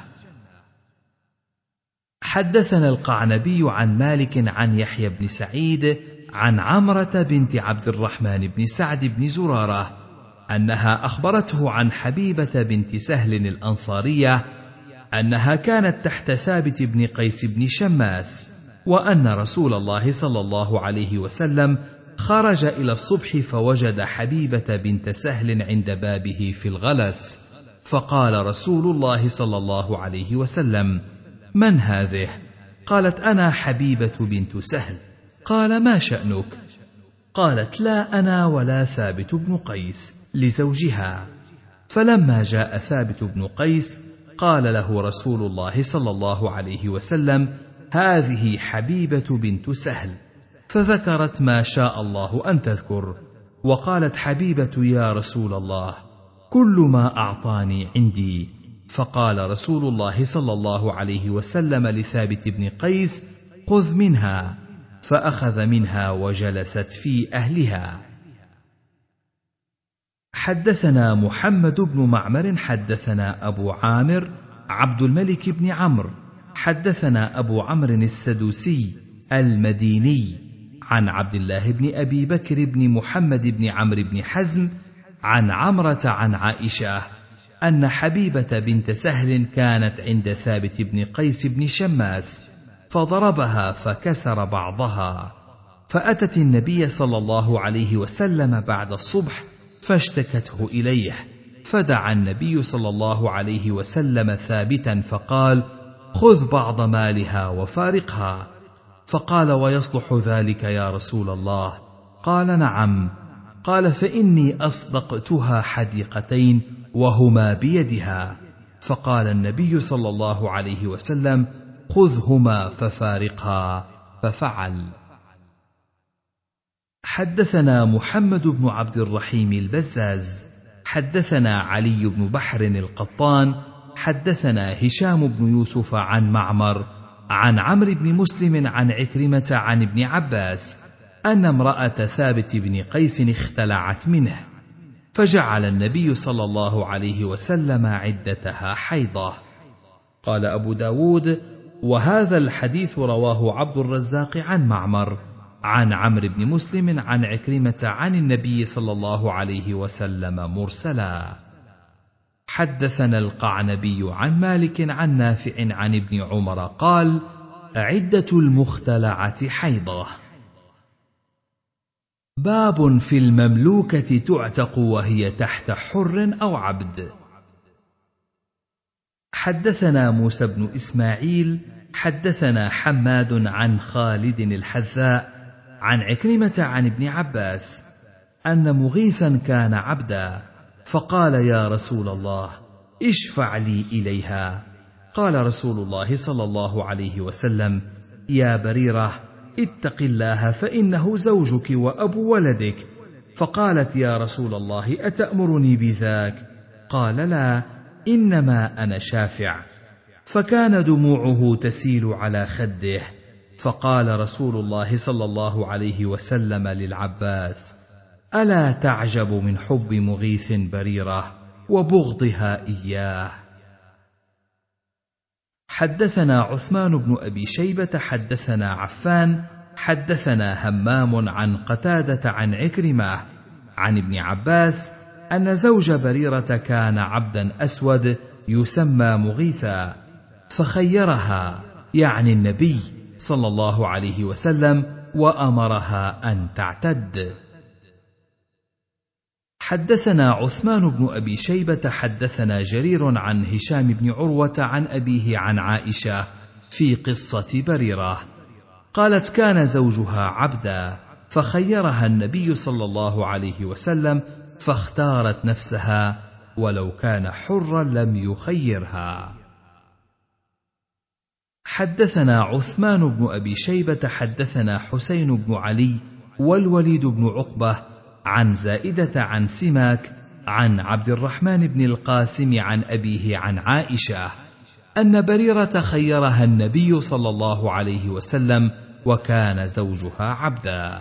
Speaker 1: حدثنا القعنبي عن مالك عن يحيى بن سعيد عن عمرة بنت عبد الرحمن بن سعد بن زرارة أنها أخبرته عن حبيبة بنت سهل الأنصارية أنها كانت تحت ثابت بن قيس بن شماس، وأن رسول الله صلى الله عليه وسلم خرج إلى الصبح فوجد حبيبة بنت سهل عند بابه في الغلس، فقال رسول الله صلى الله عليه وسلم: من هذه؟ قالت: أنا حبيبة بنت سهل. قال: ما شأنك؟ قالت: لا أنا ولا ثابت بن قيس، لزوجها. فلما جاء ثابت بن قيس قال له رسول الله صلى الله عليه وسلم: هذه حبيبة بنت سهل. فذكرت ما شاء الله أن تذكر، وقالت حبيبة: يا رسول الله، كل ما أعطاني عندي. فقال رسول الله صلى الله عليه وسلم لثابت بن قيس: خذ منها. فأخذ منها وجلست في أهلها. حدثنا محمد بن معمر حدثنا أبو عامر عبد الملك بن عمرو حدثنا أبو عمرو السدوسي المديني عن عبد الله بن أبي بكر بن محمد بن عمرو بن حزم عن عمرة عن عائشة أن حبيبة بنت سهل كانت عند ثابت بن قيس بن شماس فضربها فكسر بعضها، فأتت النبي صلى الله عليه وسلم بعد الصبح فاشتكته إليه، فدعا النبي صلى الله عليه وسلم ثابتا فقال: خذ بعض مالها وفارقها. فقال: ويصلح ذلك يا رسول الله؟ قال: نعم. قال: فإني أصدقتها حديقتين وهما بيدها. فقال النبي صلى الله عليه وسلم: خذهما ففارقها، ففعل. حدثنا محمد بن عبد الرحيم البزاز حدثنا علي بن بحر القطان حدثنا هشام بن يوسف عن معمر عن عمرو بن مسلم عن عكرمة عن ابن عباس أن امرأة ثابت بن قيس اختلعت منه، فجعل النبي صلى الله عليه وسلم عدتها حيضة. قال أبو داود: وهذا الحديث رواه عبد الرزاق عن معمر عن عمرو بن مسلم عن عكرمة عن النبي صلى الله عليه وسلم مرسلا. حدثنا القعنبي عن مالك عن نافع عن ابن عمر قال: عدة المختلعة حيضة. باب في المملوكة تعتق وهي تحت حر أو عبد. حدثنا موسى بن إسماعيل حدثنا حماد عن خالد الحذاء عن عكرمة عن ابن عباس أن مغيثا كان عبدا، فقال: يا رسول الله، اشفع لي إليها. قال رسول الله صلى الله عليه وسلم: يا بريرة، اتق الله فإنه زوجك وأبو ولدك. فقالت: يا رسول الله، أتأمرني بذاك؟ قال: لا، إنما أنا شافع. فكان دموعه تسيل على خده، فقال رسول الله صلى الله عليه وسلم للعباس: ألا تعجب من حب مغيث بريرة وبغضها إياه؟ حدثنا عثمان بن أبي شيبة حدثنا عفان حدثنا همام عن قتادة عن عكرمة عن ابن عباس أن زوج بريرة كان عبدا أسود يسمى مغيثا، فخيرها، يعني النبي صلى الله عليه وسلم، وأمرها أن تعتد. حدثنا عثمان بن أبي شيبة حدثنا جرير عن هشام بن عروة عن أبيه عن عائشة في قصة بريرة قالت: كان زوجها عبدا، فخيرها النبي صلى الله عليه وسلم فاختارت نفسها، ولو كان حرا لم يخيرها. حدثنا عثمان بن أبي شيبة حدثنا حسين بن علي والوليد بن عقبة عن زائدة عن سماك عن عبد الرحمن بن القاسم عن أبيه عن عائشة أن بريرة خيرها النبي صلى الله عليه وسلم وكان زوجها عبدا.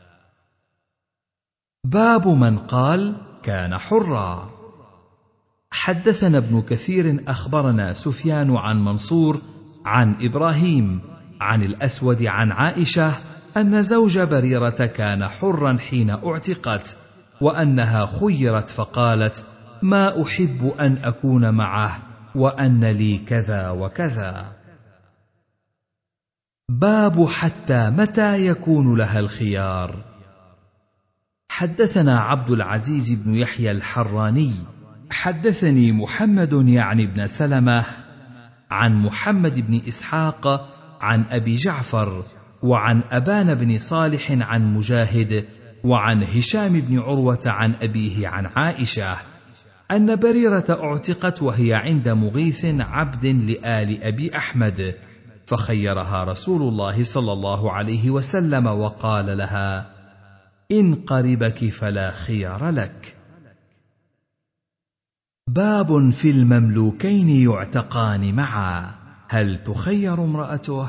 Speaker 1: باب من قال كان حرا. حدثنا ابن كثير أخبرنا سفيان عن منصور عن إبراهيم عن الأسود عن عائشة أن زوج بريرة كان حرا حين اعتقت، وأنها خيرت فقالت: ما أحب أن أكون معه، وأن لي كذا وكذا. باب حتى متى يكون لها الخيار. حدثنا عبد العزيز بن يحيى الحراني حدثني محمد يعني بن سلمة عن محمد بن إسحاق عن أبي جعفر وعن أبان بن صالح عن مجاهد وعن هشام بن عروة عن أبيه عن عائشة أن بريرة اعتقت وهي عند مغيث عبد لآل أبي أحمد، فخيرها رسول الله صلى الله عليه وسلم وقال لها: إن قربك فلا خيار لك. باب في المملوكين يعتقان معا، هل تخير امرأته؟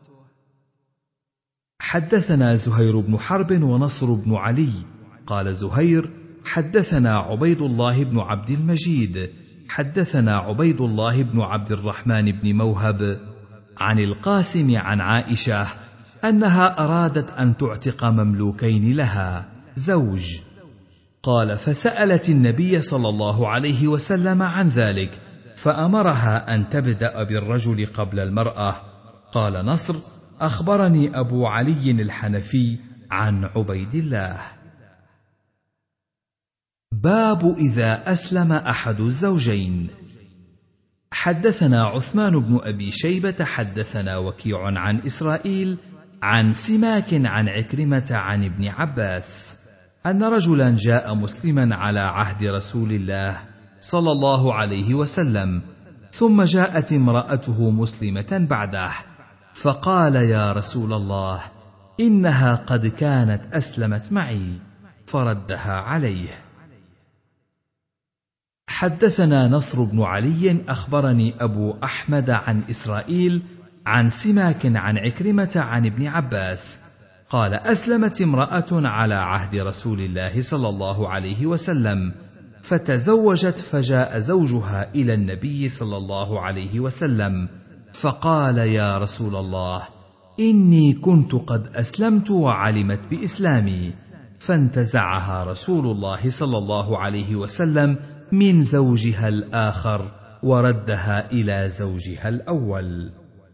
Speaker 1: حدثنا زهير بن حرب ونصر بن علي. قال زهير: حدثنا عبيد الله بن عبد المجيد حدثنا عبيد الله بن عبد الرحمن بن موهب عن القاسم عن عائشة أنها أرادت أن تعتق مملوكين لها زوج. قال: فسألت النبي صلى الله عليه وسلم عن ذلك، فأمرها أن تبدأ بالرجل قبل المرأة. قال نصر: أخبرني أبو علي الحنفي عن عبيد الله. باب إذا أسلم أحد الزوجين. حدثنا عثمان بن أبي شيبة حدثنا وكيع عن إسرائيل عن سماك عن عكرمة عن ابن عباس أن رجلا جاء مسلما على عهد رسول الله صلى الله عليه وسلم، ثم جاءت امرأته مسلمة بعده، فقال: يا رسول الله، إنها قد كانت أسلمت معي، فردها عليه. حدثنا نصر بن علي أخبرني أبو أحمد عن إسرائيل عن سماك عن عكرمة عن ابن عباس قال: أسلمت امرأة على عهد رسول الله صلى الله عليه وسلم، فتزوجت، فجاء زوجها إلى النبي صلى الله عليه وسلم فقال: يا رسول الله، إني كنت قد أسلمت وعلمت بإسلامي، فانتزعها رسول الله صلى الله عليه وسلم من زوجها الآخر وردها إلى زوجها الأول.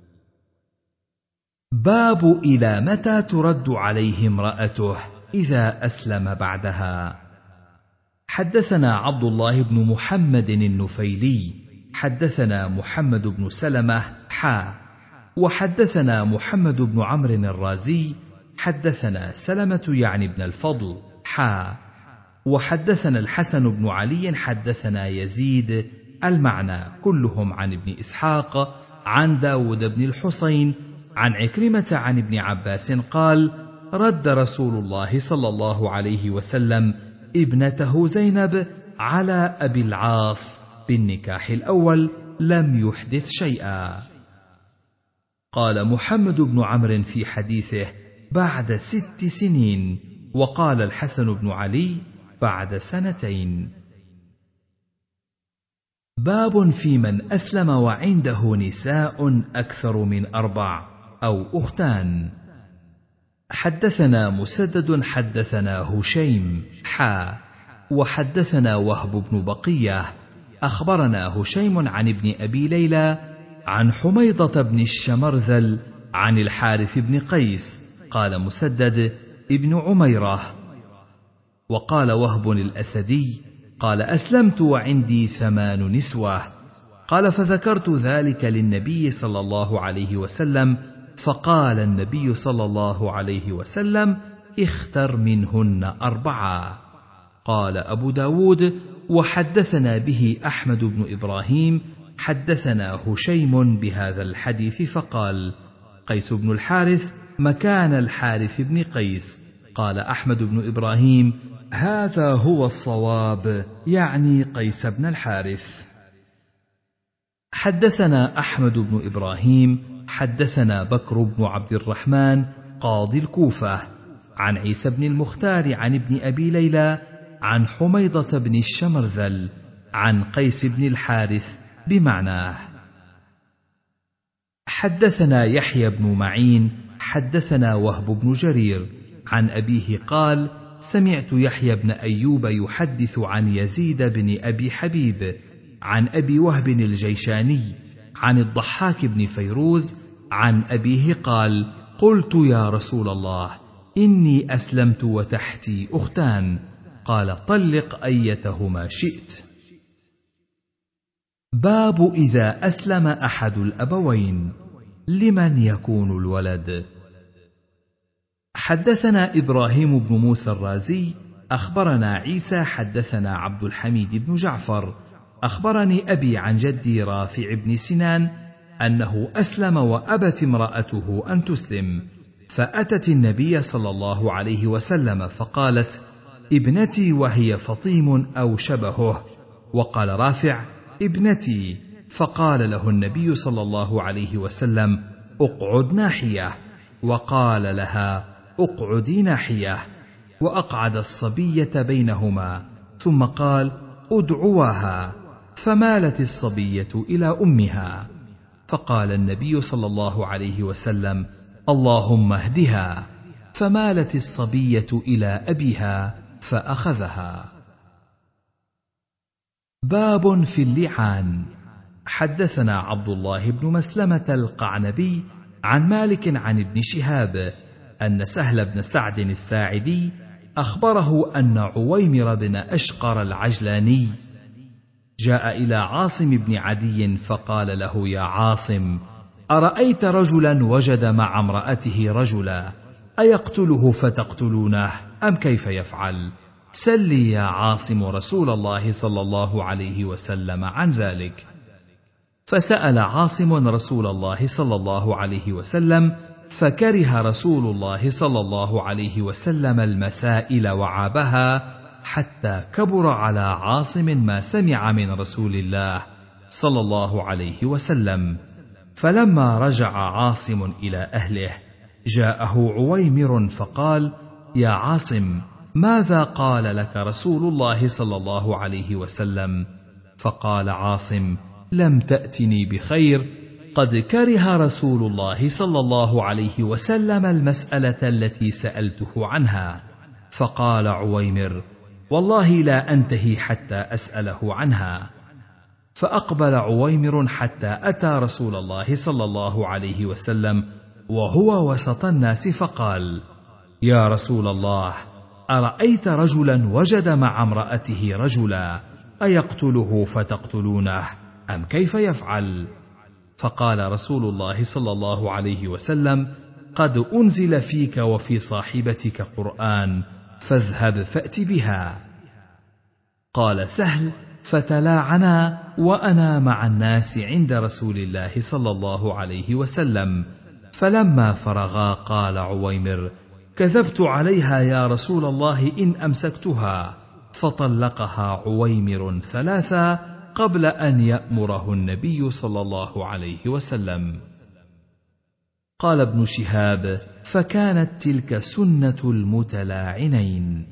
Speaker 1: باب إلى متى ترد عليه امرأته إذا أسلم بعدها. حدثنا عبد الله بن محمد النفيلي حدثنا محمد بن سلمة وحدثنا محمد بن عمرو الرازي حدثنا سلمة يعني بن الفضل وحدثنا الحسن بن علي حدثنا يزيد المعنى كلهم عن ابن إسحاق عن داود بن الحسين عن عكرمة عن ابن عباس قال: رد رسول الله صلى الله عليه وسلم ابنته زينب على أبي العاص بالنكاح الأول، لم يحدث شيئا. قال محمد بن عمرو في حديثه: بعد 6 سنين، وقال الحسن بن علي: بعد 2 سنين. باب في من أسلم وعنده نساء أكثر من 4 أو أختان. حدثنا مسدد حدثنا هشيم وحدثنا وهب بن بقية أخبرنا هشيم عن ابن أبي ليلى عن حميضة بن الشمرذل عن الحارث بن قيس قال مسدد ابن عميرة. وقال وهب الأسدي قال: أسلمت وعندي 8 نسوة. قال: فذكرت ذلك للنبي صلى الله عليه وسلم، فقال النبي صلى الله عليه وسلم: اختر منهن 4. قال أبو داود: وحدثنا به أحمد بن إبراهيم حدثنا هشيم بهذا الحديث فقال: قيس بن الحارث مكان الحارث بن قيس. قال أحمد بن إبراهيم: هذا هو الصواب، يعني قيس بن الحارث. حدثنا أحمد بن إبراهيم حدثنا بكر بن عبد الرحمن قاضي الكوفة عن عيسى بن المختار عن ابن أبي ليلى عن حميضة بن الشمرذل عن قيس بن الحارث بمعناه. حدثنا يحيى بن معين حدثنا وهب بن جرير عن أبيه قال: سمعت يحيى بن أيوب يحدث عن يزيد بن أبي حبيب عن أبي وهب الجيشاني عن الضحاك بن فيروز عن أبيه قال: قلت: يا رسول الله، إني أسلمت وتحتي أختان. قال طلق أيتهما شئت. باب إذا أسلم أحد الأبوين لمن يكون الولد؟ حدثنا إبراهيم بن موسى الرازي أخبرنا عيسى حدثنا عبد الحميد بن جعفر أخبرني أبي عن جدي رافع بن سنان أنه أسلم وأبت امرأته أن تسلم، فأتت النبي صلى الله عليه وسلم فقالت: ابنتي، وهي فطيم أو شبهه. وقال رافع: ابنتي، فقال له النبي صلى الله عليه وسلم: اقعد ناحية، وقال لها: اقعدي ناحية، وأقعد الصبية بينهما، ثم قال: ادعواها، فمالت الصبية إلى أمها، فقال النبي صلى الله عليه وسلم: اللهم اهدها، فمالت الصبية إلى أبيها فأخذها. باب في اللعان. حدثنا عبد الله بن مسلمة القعنبي عن مالك عن ابن شهاب أن سهل بن سعد الساعدي أخبره أن عويمر بن أشقر العجلاني جاء إلى عاصم بن عدي فقال له: يا عاصم، أرأيت رجلا وجد مع امرأته رجلا، أيقتله فتقتلونه أم كيف يفعل؟ سل يا عاصم رسول الله صلى الله عليه وسلم عن ذلك. فسأل عاصم رسول الله صلى الله عليه وسلم، فكره رسول الله صلى الله عليه وسلم المسائل وعابها، حتى كبر على عاصم ما سمع من رسول الله صلى الله عليه وسلم. فلما رجع عاصم إلى أهله جاءه عويمر فقال: يا عاصم، ماذا قال لك رسول الله صلى الله عليه وسلم؟ فقال عاصم: لم تأتني بخير، قد كره رسول الله صلى الله عليه وسلم المسألة التي سألته عنها. فقال عويمر: والله لا أنتهي حتى أسأله عنها. فأقبل عويمر حتى أتى رسول الله صلى الله عليه وسلم وهو وسط الناس، فقال: يا رسول الله، أرأيت رجلا وجد مع امرأته رجلا، أيقتله فتقتلونه أم كيف يفعل؟ فقال رسول الله صلى الله عليه وسلم: قد أنزل فيك وفي صاحبتك قرآن، فاذهب فأت بها. قال سهل: فتلاعنا وأنا مع الناس عند رسول الله صلى الله عليه وسلم، فلما فرغا قال عويمر: كذبت عليها يا رسول الله إن أمسكتها. فطلقها عويمر 3 قبل أن يأمره النبي صلى الله عليه وسلم. قال ابن شهاب: فكانت تلك سنة المتلاعنين.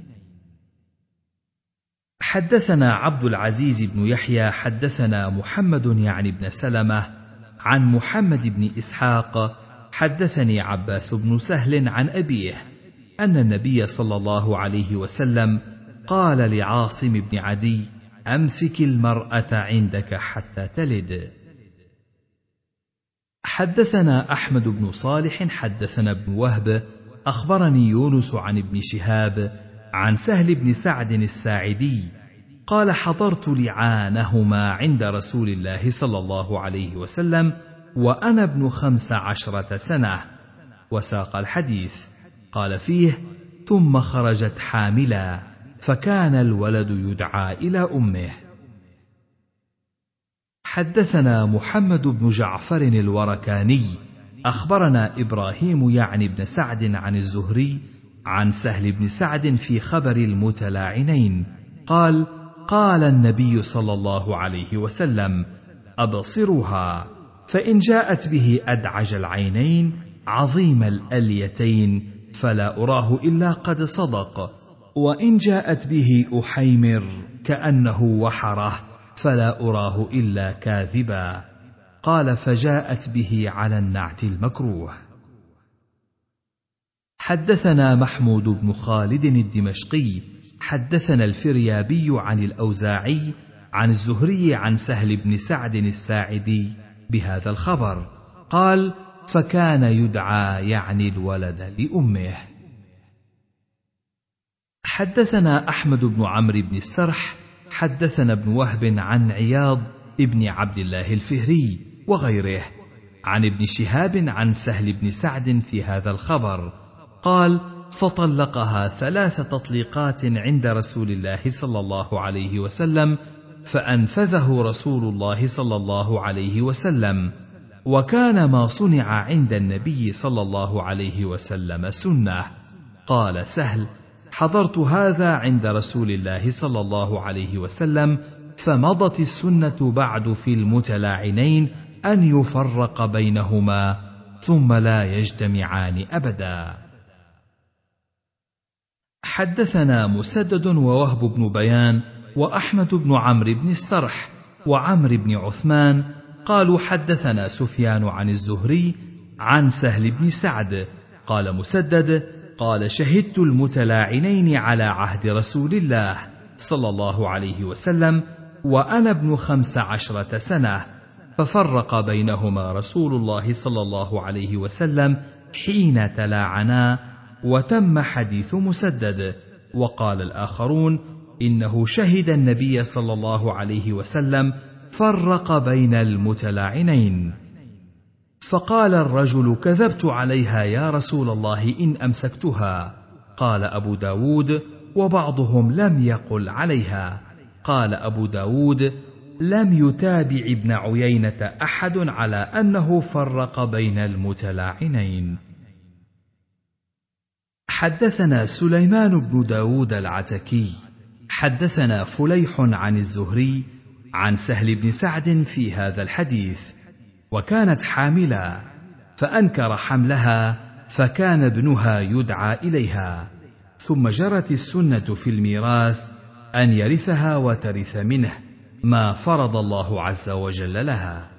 Speaker 1: حدثنا عبد العزيز بن يحيى حدثنا محمد يعني بن سلمة عن محمد بن إسحاق حدثني عباس بن سهل عن أبيه أن النبي صلى الله عليه وسلم قال لعاصم بن عدي: أمسك المرأة عندك حتى تلد. حدثنا أحمد بن صالح حدثنا ابن وهب أخبرني يونس عن ابن شهاب عن سهل بن سعد الساعدي قال: حضرت لعانهما عند رسول الله صلى الله عليه وسلم وأنا ابن 15 سنة. وساق الحديث، قال فيه: ثم خرجت حاملا، فكان الولد يدعى إلى أمه. حدثنا محمد بن جعفر الوركاني أخبرنا إبراهيم يعني بن سعد عن الزهري عن سهل بن سعد في خبر المتلاعنين قال: قال النبي صلى الله عليه وسلم: أبصرها، فإن جاءت به أدعج العينين عظيم الأليتين فلا أراه إلا قد صدق، وإن جاءت به أحيمر كأنه وحره فلا أراه إلا كاذبا. قال: فجاءت به على النعت المكروه. حدثنا محمود بن خالد الدمشقي حدثنا الفريابي عن الأوزاعي عن الزهري عن سهل بن سعد الساعدي بهذا الخبر قال: فكان يدعى يعني الولد لأمه. حدثنا أحمد بن عمرو بن السرح حدثنا ابن وهب عن عياض ابن عبد الله الفهري وغيره عن ابن شهاب عن سهل بن سعد في هذا الخبر قال: فطلقها 3 تطليقات عند رسول الله صلى الله عليه وسلم، فأنفذه رسول الله صلى الله عليه وسلم، وكان ما صنع عند النبي صلى الله عليه وسلم سنة. قال سهل: حضرت هذا عند رسول الله صلى الله عليه وسلم، فمضت السنة بعد في المتلاعنين أن يفرق بينهما ثم لا يجتمعان أبدا. حدثنا مسدد ووهب بن بيان وأحمد بن عمرو بن السرح وعمرو بن عثمان قالوا: حدثنا سفيان عن الزهري عن سهل بن سعد قال مسدد: قال: شهدت المتلاعنين على عهد رسول الله صلى الله عليه وسلم وأنا ابن 15 سنة، ففرق بينهما رسول الله صلى الله عليه وسلم حين تلاعنا، وتم حديث مسدد. وقال الآخرون: إنه شهد النبي صلى الله عليه وسلم فرق بين المتلاعنين. فقال الرجل: كذبت عليها يا رسول الله إن أمسكتها. قال أبو داود: وبعضهم لم يقل عليها. قال أبو داود: لم يتابع ابن عيينة أحد على أنه فرق بين المتلاعنين. حدثنا سليمان بن داود العتكي حدثنا فليح عن الزهري عن سهل بن سعد في هذا الحديث، وكانت حاملا فأنكر حملها، فكان ابنها يدعى إليها، ثم جرت السنة في الميراث أن يرثها وترث منه ما فرض الله عز وجل لها.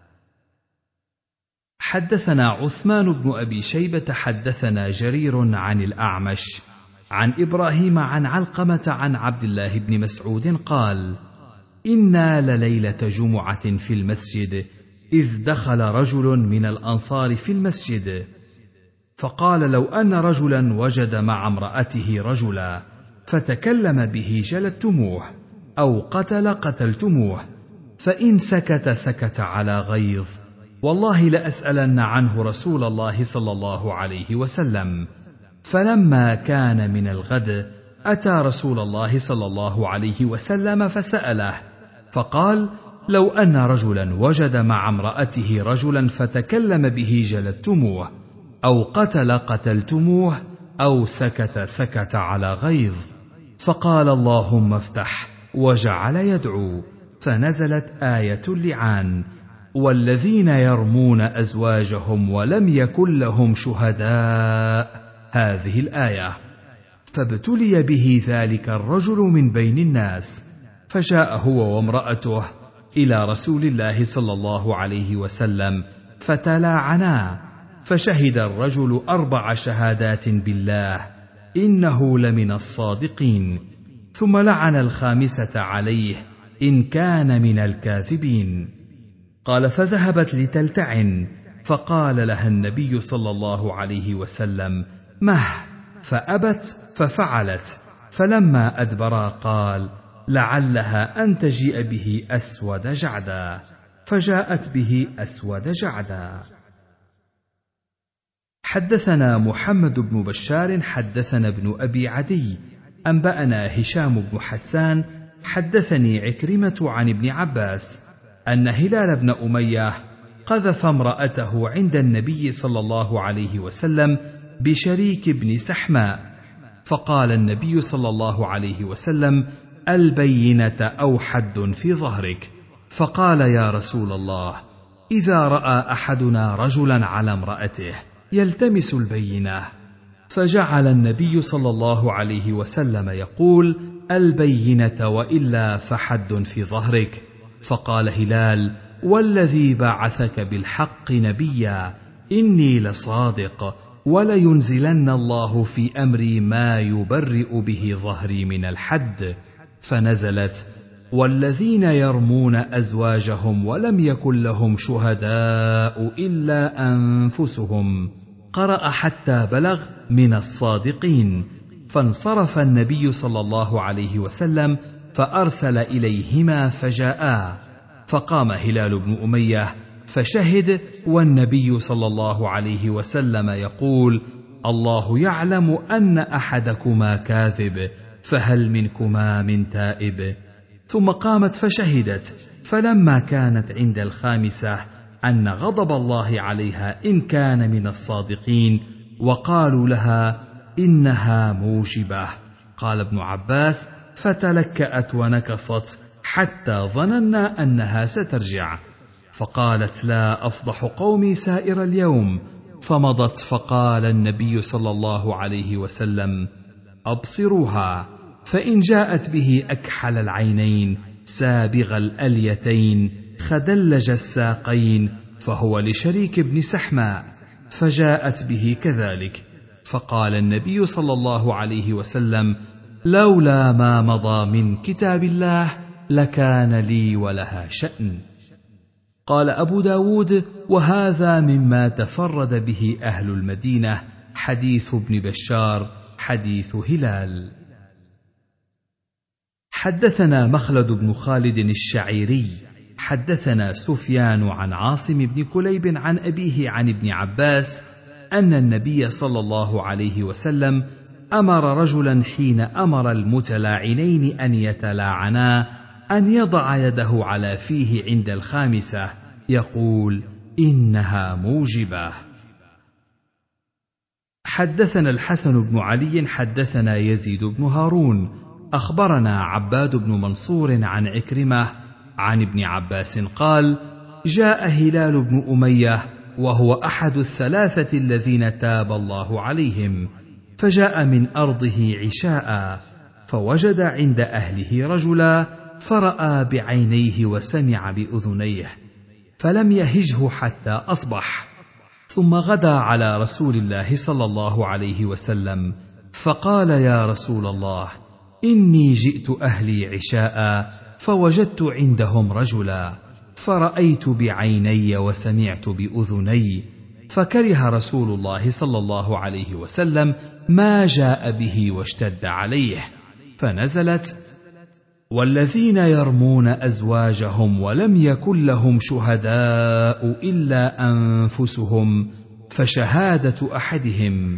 Speaker 1: حدثنا عثمان بن أبي شيبة حدثنا جرير عن الأعمش عن إبراهيم عن علقمة عن عبد الله بن مسعود قال: إنا لليلة جمعة في المسجد، إذ دخل رجل من الأنصار في المسجد، فقال: لو أن رجلا وجد مع امرأته رجلا فتكلم به جلدتموه، أو قتل قتلتموه، فإن سكت سكت على غيظ، والله لأسألن عنه رسول الله صلى الله عليه وسلم. فلما كان من الغد أتى رسول الله صلى الله عليه وسلم فسأله، فقال: لو أن رجلا وجد مع امرأته رجلا فتكلم به جلدتموه، أو قتل قتلتموه، أو سكت سكت على غيظ. فقال: اللهم افتح، وجعل يدعو، فنزلت آية اللعان: والذين يرمون أزواجهم ولم يكن لهم شهداء، هذه الآية. فابتلي به ذلك الرجل من بين الناس، فجاء هو وامرأته إلى رسول الله صلى الله عليه وسلم فتلاعنا، فشهد الرجل 4 شهادات بالله إنه لمن الصادقين، ثم لعن 5 عليه إن كان من الكاذبين. قال: فذهبت لتلتعن، فقال لها النبي صلى الله عليه وسلم: مه، فأبت، ففعلت، فلما أدبرا قال: لعلها أن تجيء به أسود جعدا، فجاءت به أسود جعدا. حدثنا محمد بن بشار حدثنا ابن أبي عدي أنبأنا هشام بن حسان حدثني عكرمة عن ابن عباس أن هلال بن أمية قذف امرأته عند النبي صلى الله عليه وسلم بشريك بن سحماء، فقال النبي صلى الله عليه وسلم: البينة أو حد في ظهرك. فقال: يا رسول الله، إذا رأى أحدنا رجلا على امرأته يلتمس البينة. فجعل النبي صلى الله عليه وسلم يقول: البينة وإلا فحد في ظهرك. فقال هلال: والذي بعثك بالحق نبيا إني لصادق، ولينزلن الله في أمري ما يبرئ به ظهري من الحد. فنزلت: والذين يرمون أزواجهم ولم يكن لهم شهداء إلا أنفسهم، قرأ حتى بلغ من الصادقين، فانصرف النبي صلى الله عليه وسلم فأرسل إليهما فجاءا، فقام هلال بن أمية فشهد، والنبي صلى الله عليه وسلم يقول: الله يعلم أن أحدكما كاذب، فهل منكما من تائب؟ ثم قامت فشهدت، فلما كانت عند الخامسة أن غضب الله عليها إن كان من الصادقين، وقالوا لها إنها موجبة. قال ابن عباس: فتلكأت ونكصت حتى ظننا أنها سترجع، فقالت: لا أفضح قومي سائر اليوم، فمضت. فقال النبي صلى الله عليه وسلم: أبصروها، فإن جاءت به أكحل العينين سابغ الأليتين خدلج الساقين فهو لشريك بن سحماء، فجاءت به كذلك. فقال النبي صلى الله عليه وسلم: لولا ما مضى من كتاب الله لكان لي ولها شأن. قال أبو داود: وهذا مما تفرد به أهل المدينة، حديث ابن بشار حديث هلال. حدثنا مخلد بن خالد الشعيري حدثنا سفيان عن عاصم بن كليب عن أبيه عن ابن عباس أن النبي صلى الله عليه وسلم أمر رجلا حين أمر المتلاعنين أن يتلاعنا أن يضع يده على فيه عند الخامسة يقول: إنها موجبة. حدثنا الحسن بن علي حدثنا يزيد بن هارون أخبرنا عباد بن منصور عن عكرمة عن ابن عباس قال: جاء هلال بن أمية وهو أحد الثلاثة الذين تاب الله عليهم، فجاء من أرضه عشاء، فوجد عند أهله رجلا، فرأى بعينيه وسمع بأذنيه، فلم يهجه حتى أصبح، ثم غدا على رسول الله صلى الله عليه وسلم فقال: يا رسول الله، إني جئت أهلي عشاء فوجدت عندهم رجلا، فرأيت بعيني وسمعت بأذني، فكره رسول الله صلى الله عليه وسلم ما جاء به واشتد عليه، فنزلت: والذين يرمون أزواجهم ولم يكن لهم شهداء إلا أنفسهم فشهادة أحدهم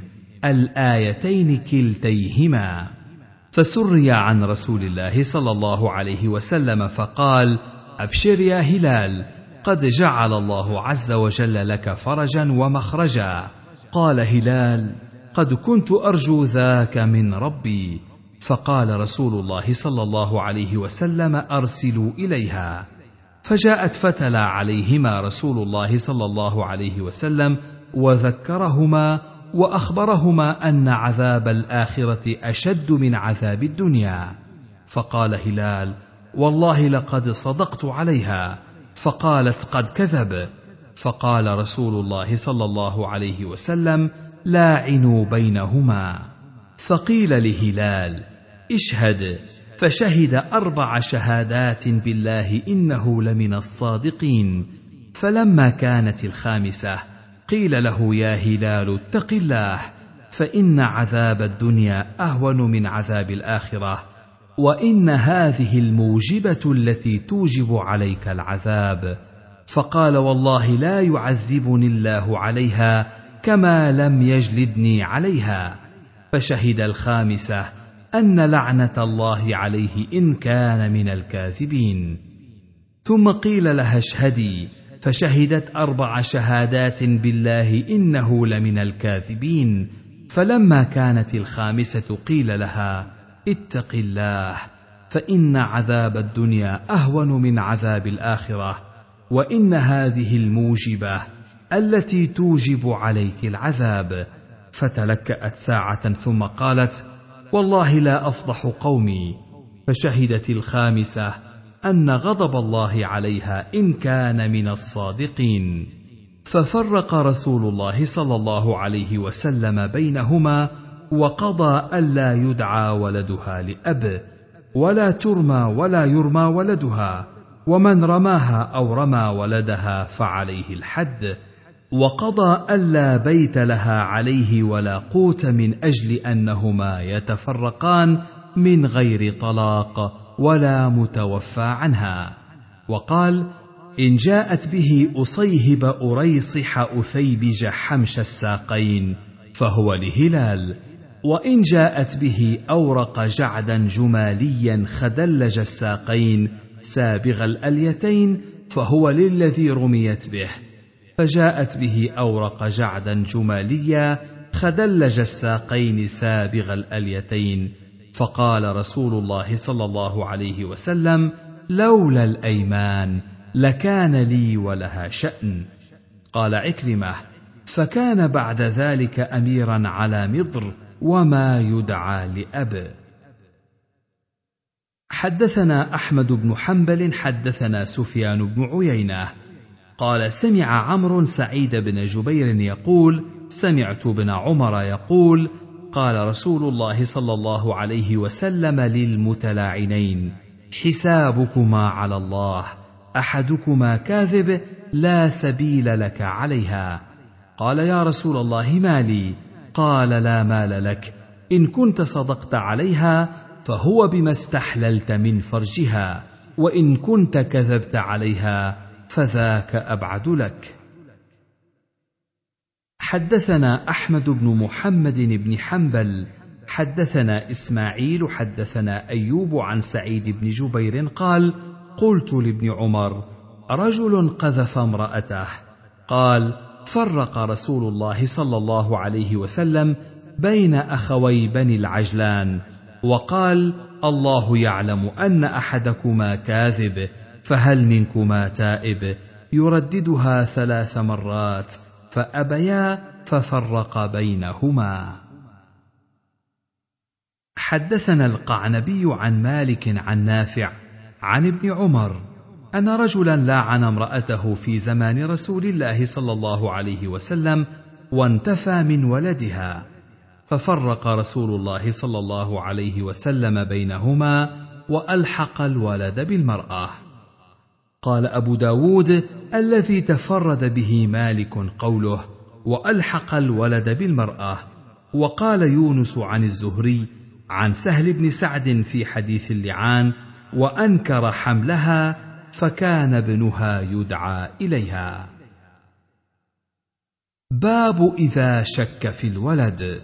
Speaker 1: الآيتين كلتيهما. فسري عن رسول الله صلى الله عليه وسلم فقال: أبشر يا هلال، قد جعل الله عز وجل لك فرجا ومخرجا. قال هلال: قد كنت أرجو ذاك من ربي. فقال رسول الله صلى الله عليه وسلم: أرسلوا إليها. فجاءت فتلا عليهما رسول الله صلى الله عليه وسلم وذكرهما وأخبرهما أن عذاب الآخرة أشد من عذاب الدنيا. فقال هلال: والله لقد صدقت عليها. فقالت: قد كذب. فقال رسول الله صلى الله عليه وسلم: لاعنوا بينهما. فقيل لهلال: اشهد. فشهد 4 شهادات بالله إنه لمن الصادقين. فلما كانت الخامسة قيل له: يا هلال اتق الله، فإن عذاب الدنيا أهون من عذاب الآخرة، وإن هذه الموجبة التي توجب عليك العذاب. فقال: والله لا يعذبني الله عليها كما لم يجلدني عليها. فشهد الخامسة أن لعنة الله عليه إن كان من الكاذبين. ثم قيل لها: اشهدي. فشهدت 4 شهادات بالله إنه لمن الكاذبين. فلما كانت الخامسة قيل لها: اتق الله، فإن عذاب الدنيا أهون من عذاب الآخرة، وإن هذه الموجبة التي توجب عليك العذاب. فتلكأت ساعة ثم قالت: والله لا أفضح قومي. فشهدت الخامسة أن غضب الله عليها إن كان من الصادقين. ففرق رسول الله صلى الله عليه وسلم بينهما، وقضى ألا يدعى ولدها لأب، ولا ترمى ولا يرمى ولدها، ومن رماها أو رمى ولدها فعليه الحد. وقضى ألا بيت لها عليه ولا قوت من أجل أنهما يتفرقان من غير طلاق ولا متوفى عنها. وقال: إن جاءت به أصيهب أريصح أثيبج حمش الساقين فهو لهلال، وإن جاءت به أورق جعدا جماليا خدلج الساقين سابغ الأليتين فهو للذي رميت به. فجاءت به أورق جعدا جماليا خدلج الساقين سابغ الأليتين، فقال رسول الله صلى الله عليه وسلم: لولا الأيمان لكان لي ولها شأن. قال عكرمة: فكان بعد ذلك أميرا على مضر وما يدعى لأب. حدثنا أحمد بن حنبل حدثنا سفيان بن عيينة قال: سمع عمرو سعيد بن جبير يقول: سمعت ابن عمر يقول: قال رسول الله صلى الله عليه وسلم للمتلاعنين: حسابكما على الله، أحدكما كاذب لا سبيل لك عليها. قال: يا رسول الله ما لي؟ قال: لا مال لك، إن كنت صدقت عليها فهو بما استحللت من فرجها، وإن كنت كذبت عليها فذاك أبعد لك. حدثنا أحمد بن محمد بن حنبل حدثنا إسماعيل حدثنا أيوب عن سعيد بن جبير قال: قلت لابن عمر: رجل قذف امرأته. قال: فرق رسول الله صلى الله عليه وسلم بين أخوي بني العجلان، وقال: الله يعلم أن أحدكما كاذب، فهل منكما تائب؟ يرددها 3 مرات فأبيا ففرق بينهما. حدثنا القعنبي عن مالك عن نافع عن ابن عمر أن رجلا لاعن امرأته في زمان رسول الله صلى الله عليه وسلم وانتفى من ولدها، ففرق رسول الله صلى الله عليه وسلم بينهما وألحق الولد بالمرأة. قال أبو داود: الذي تفرد به مالك قوله وألحق الولد بالمرأة. وقال يونس عن الزهري عن سهل بن سعد في حديث اللعان: وأنكر حملها فكان ابنها يدعى إليها. باب إذا شك في الولد.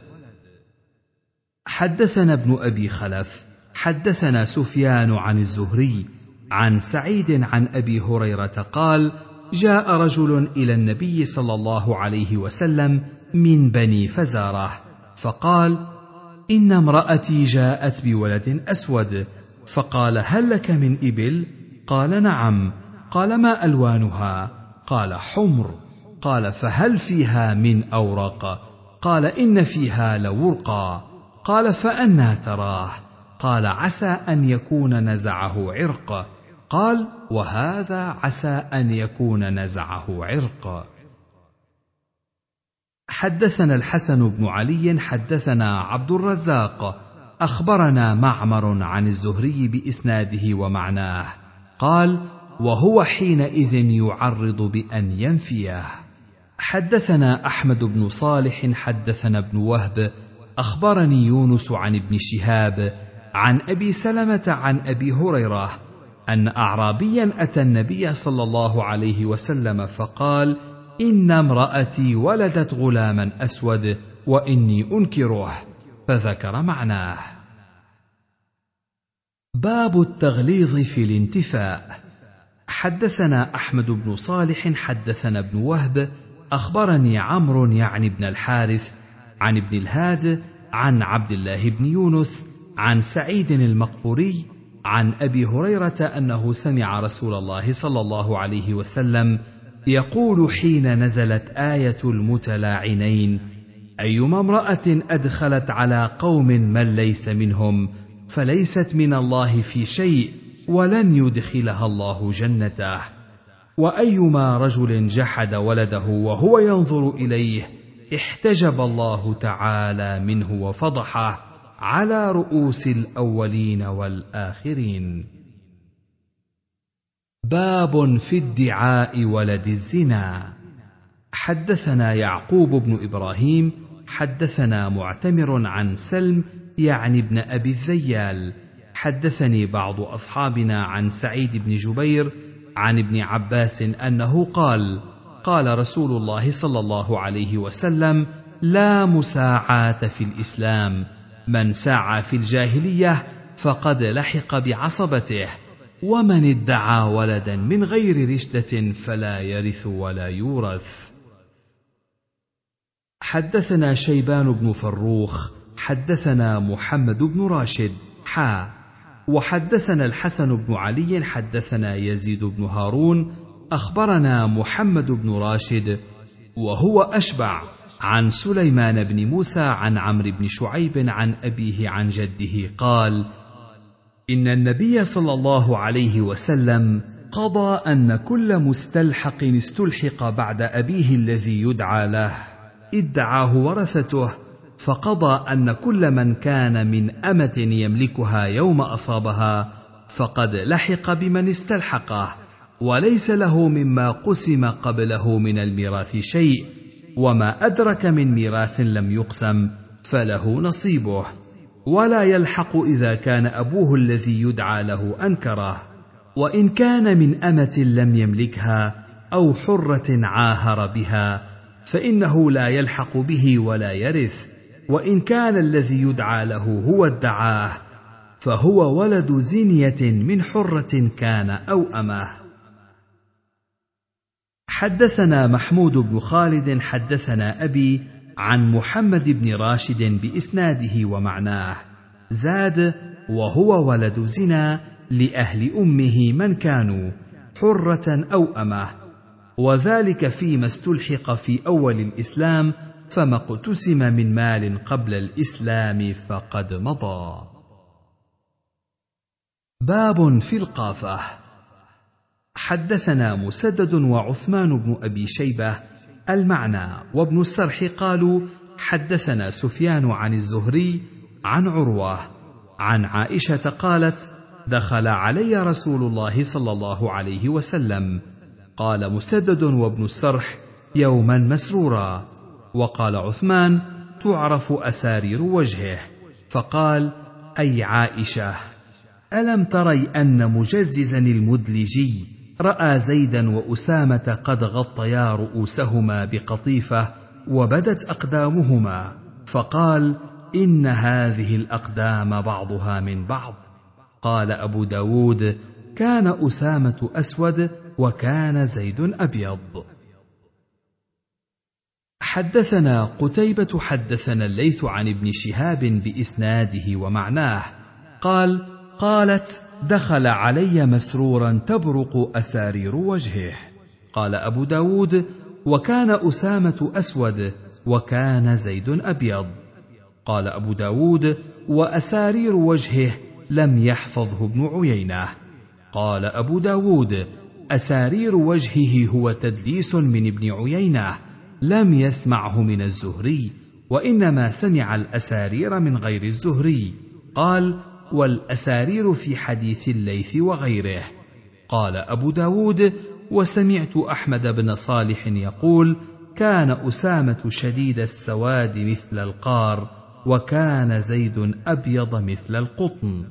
Speaker 1: حدثنا ابن أبي خلف حدثنا سفيان عن الزهري عن سعيد عن أبي هريرة قال: جاء رجل إلى النبي صلى الله عليه وسلم من بني فزارة فقال: إن امرأتي جاءت بولد أسود. فقال: هل لك من إبل؟ قال: نعم. قال: ما ألوانها؟ قال: حمر. قال: فهل فيها من أورق؟ قال: إن فيها لورقا. قال: فأنى تراه؟ قال: عسى أن يكون نزعه عرق. قال: وهذا عسى أن يكون نزعه عرق. حدثنا الحسن بن علي حدثنا عبد الرزاق أخبرنا معمر عن الزهري بإسناده ومعناه قال: وهو حينئذ يعرض بأن ينفيه. حدثنا أحمد بن صالح حدثنا ابن وهب أخبرني يونس عن ابن شهاب عن أبي سلمة عن أبي هريرة أن أعرابيا أتى النبي صلى الله عليه وسلم فقال: إن امرأتي ولدت غلاما أسود وإني أنكره، فذكر معناه. باب التغليظ في الانتفاء. حدثنا أحمد بن صالح حدثنا ابن وهب أخبرني عمرو يعني بن الحارث عن ابن الهاد عن عبد الله بن يونس عن سعيد المقبوري عن أبي هريرة أنه سمع رسول الله صلى الله عليه وسلم يقول حين نزلت آية المتلاعنين: أيما امرأة أدخلت على قوم من ليس منهم فليست من الله في شيء ولن يدخلها الله جنته، وأيما رجل جحد ولده وهو ينظر إليه احتجب الله تعالى منه وفضحه على رؤوس الأولين والآخرين. باب في ادعاء ولد الزنا. حدثنا يعقوب بن إبراهيم حدثنا معتمر عن سلم يعني ابن أبي الذيال حدثني بعض أصحابنا عن سعيد بن جبير عن ابن عباس أنه قال: قال رسول الله صلى الله عليه وسلم: لا مساعاة في الإسلام، من ساعى في الجاهلية فقد لحق بعصبته، ومن ادعى ولدا من غير رشدة فلا يرث ولا يورث. حدثنا شيبان بن فروخ حدثنا محمد بن راشد وحدثنا الحسن بن علي حدثنا يزيد بن هارون أخبرنا محمد بن راشد وهو أشبع عن سليمان بن موسى عن عمرو بن شعيب عن أبيه عن جده قال: إن النبي صلى الله عليه وسلم قضى أن كل مستلحق استلحق بعد أبيه الذي يدعى له ادعاه ورثته، فقضى أن كل من كان من أمة يملكها يوم أصابها فقد لحق بمن استلحقه، وليس له مما قسم قبله من الميراث شيء، وما أدرك من ميراث لم يقسم فله نصيبه، ولا يلحق إذا كان أبوه الذي يدعى له أنكره، وإن كان من أمة لم يملكها أو حرة عاهر بها فإنه لا يلحق به ولا يرث، وإن كان الذي يدعى له هو ادعاه فهو ولد زنية من حرة كان أو أمه. حدثنا محمود بن خالد حدثنا أبي عن محمد بن راشد بإسناده ومعناه، زاد: وهو ولد زنا لأهل أمه من كانوا حرة أو أمه، وذلك فيما استلحق في أول الإسلام، فما اقتسم من مال قبل الإسلام فقد مضى. باب في القافة. حدثنا مسدد وعثمان بن أبي شيبة المعنى وابن السرح قالوا: حدثنا سفيان عن الزهري عن عروة عن عائشة قالت: دخل علي رسول الله صلى الله عليه وسلم. قال مسدد وابن السرح: يوما مسرورا. وقال عثمان: تعرف أسارير وجهه. فقال: أي عائشة، ألم تري أن مجززا المدلجي رأى زيدا وأسامة قد غطيا رؤوسهما بقطيفة وبدت أقدامهما، فقال: إن هذه الأقدام بعضها من بعض. قال أبو داود: كان أسامة أسود وكان زيد أبيض. حدثنا قتيبة حدثنا الليث عن ابن شهاب بإسناده ومعناه قال: قالت: دخل علي مسرورا تبرق أسارير وجهه. قال أبو داود: وكان أسامة أسود وكان زيد أبيض. قال أبو داود: وأسارير وجهه لم يحفظه ابن عيينة. قال أبو داود: أسارير وجهه هو تدليس من ابن عيينة، لم يسمعه من الزهري، وإنما سمع الأسارير من غير الزهري. قال: والأسارير في حديث الليث وغيره. قال أبو داود: وسمعت أحمد بن صالح يقول: كان أسامة شديد السواد مثل القار، وكان زيد أبيض مثل القطن.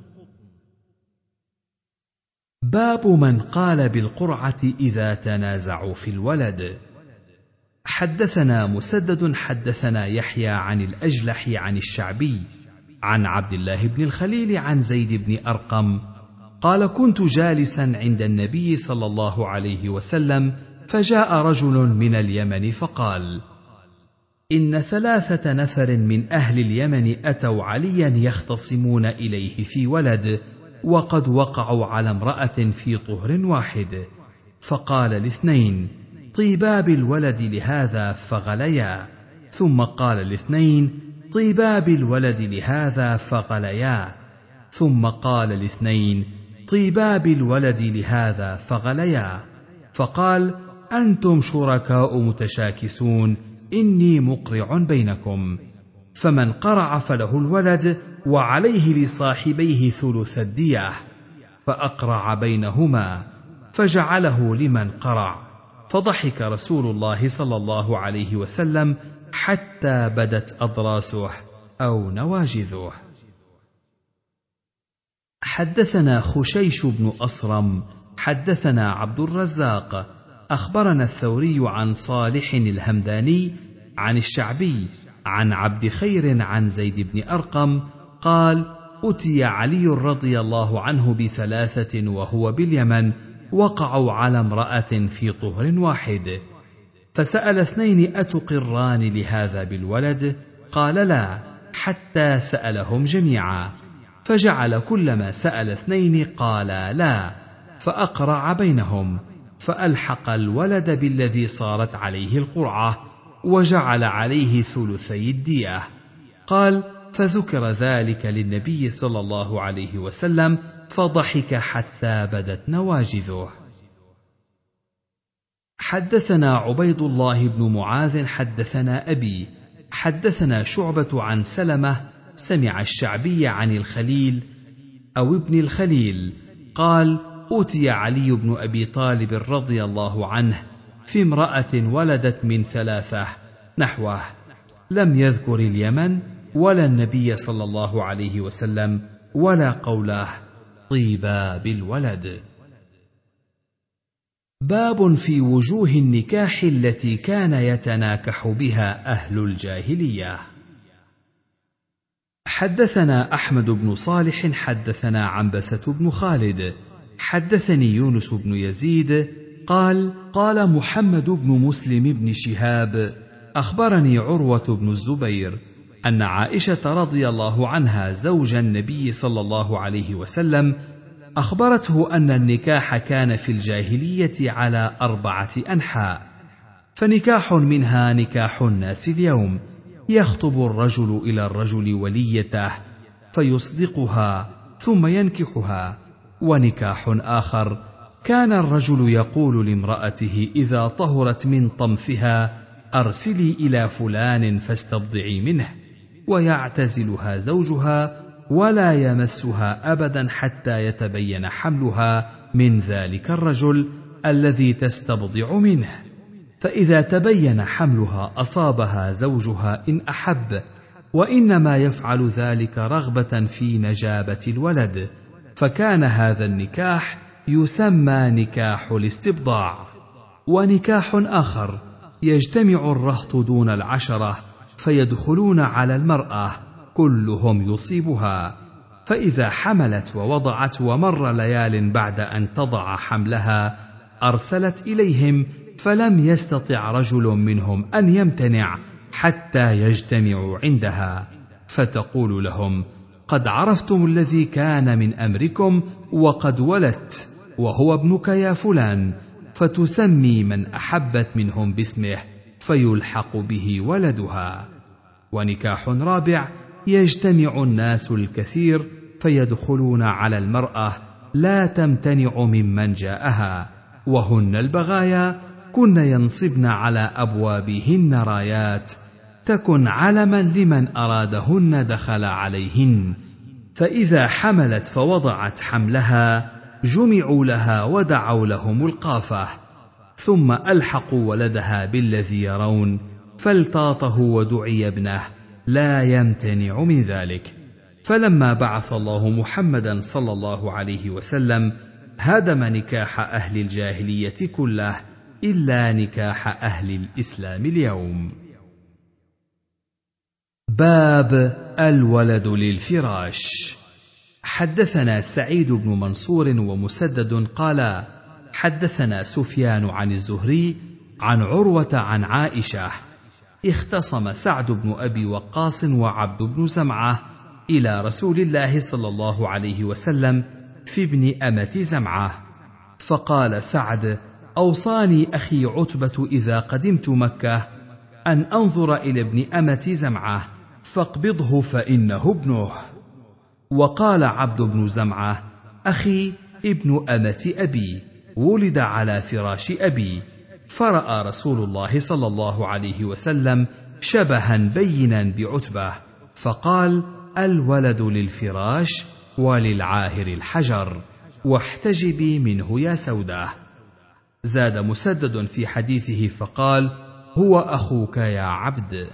Speaker 1: باب من قال بالقرعة إذا تنازعوا في الولد. حدثنا مسدد حدثنا يحيى عن الأجلح عن الشعبي عن عبد الله بن الخليل عن زيد بن أرقم قال: كنت جالسا عند النبي صلى الله عليه وسلم، فجاء رجل من اليمن فقال: إن 3 نفر من أهل اليمن أتوا عليا يختصمون إليه في ولد، وقد وقعوا على امرأة في طهر واحد، فقال ل2: طيبا بالولد لهذا فغليا، ثم قال ل2: طيبا بالولد لهذا فغليا، ثم قال ل2: طيبا بالولد لهذا فغليا، فقال: أنتم شركاء متشاكسون، إني مقرع بينكم. فمن قرع فله الولد، وعليه لصاحبيه ثلث الدية. فأقرع بينهما، فجعله لمن قرع، فضحك رسول الله صلى الله عليه وسلم حتى بدت أضراسه أو نواجذه. حدثنا خشيش بن أصرم حدثنا عبد الرزاق أخبرنا الثوري عن صالح الهمداني عن الشعبي عن عبد خير عن زيد بن أرقم قال: أتي علي رضي الله عنه ب3 وهو باليمن، وقعوا على امرأة في طهر واحد، فسأل 2: أتقران لهذا بالولد؟ قال: لا، حتى سألهم جميعا، فجعل كلما سأل 2 قال لا، فأقرع بينهم، فألحق الولد بالذي صارت عليه القرعة، وجعل عليه 2/3 الدية. قال: فذكر ذلك للنبي صلى الله عليه وسلم، فضحك حتى بدت نواجذه. حدثنا عبيد الله بن معاذ حدثنا أبي حدثنا شعبة عن سلمة سمع الشعبي عن الخليل أو ابن الخليل قال: أوتي علي بن أبي طالب رضي الله عنه في امرأة ولدت من 3 نحوه، لم يذكر اليمن ولا النبي صلى الله عليه وسلم ولا قوله طيبا بالولد. باب في وجوه النكاح التي كان يتناكح بها أهل الجاهلية. حدثنا أحمد بن صالح حدثنا عنبسة بن خالد حدثني يونس بن يزيد قال: قال محمد بن مسلم بن شهاب: أخبرني عروة بن الزبير أن عائشة رضي الله عنها زوج النبي صلى الله عليه وسلم أخبرته أن النكاح كان في الجاهلية على 4 أنحاء، فنكاح منها نكاح الناس اليوم، يخطب الرجل إلى الرجل وليته فيصدقها ثم ينكحها، ونكاح آخر كان الرجل يقول لامرأته إذا طهرت من طمثها: أرسلي إلى فلان فاستبضعي منه، ويعتزلها زوجها ولا يمسها أبدا حتى يتبين حملها من ذلك الرجل الذي تستبضع منه، فإذا تبين حملها أصابها زوجها إن أحب، وإنما يفعل ذلك رغبة في نجابة الولد، فكان هذا النكاح يسمى نكاح الاستبضاع. ونكاح آخر يجتمع الرهط دون 10 فيدخلون على المرأة كلهم يصيبها، فإذا حملت ووضعت ومر ليال بعد أن تضع حملها أرسلت إليهم، فلم يستطع رجل منهم أن يمتنع حتى يجتمعوا عندها، فتقول لهم: قد عرفتم الذي كان من أمركم وقد ولدت وهو ابنك يا فلان، فتسمي من أحبت منهم باسمه فيلحق به ولدها. ونكاح رابع يجتمع الناس الكثير فيدخلون على المرأة لا تمتنع ممن جاءها، وهن البغايا كن ينصبن على أبوابهن رايات تكن علما لمن أرادهن دخل عليهن، فإذا حملت فوضعت حملها جمعوا لها ودعوا لهم القافة، ثم ألحقوا ولدها بالذي يرون فالتاطه ودعي ابنه لا يمتنع من ذلك. فلما بعث الله محمدا صلى الله عليه وسلم هدم نكاح أهل الجاهلية كله إلا نكاح أهل الإسلام اليوم. باب الولد للفراش. حدثنا سعيد بن منصور ومسدد قالا حدثنا سفيان عن الزهري عن عروة عن عائشة: اختصم سعد بن أبي وقاص وعبد بن زمعة إلى رسول الله صلى الله عليه وسلم في ابن أمة زمعة، فقال سعد: أوصاني أخي عتبة إذا قدمت مكة أن أنظر إلى ابن أمة زمعة فاقبضه فإنه ابنه. وقال عبد بن زمعة: أخي ابن أمة أبي ولد على فراش أبي، فرأى رسول الله صلى الله عليه وسلم شبها بينا بعتبة، فقال: الولد للفراش وللعاهر الحجر، واحتجبي منه يا سودة. زاد مسدد في حديثه فقال: هو أخوك يا عبد.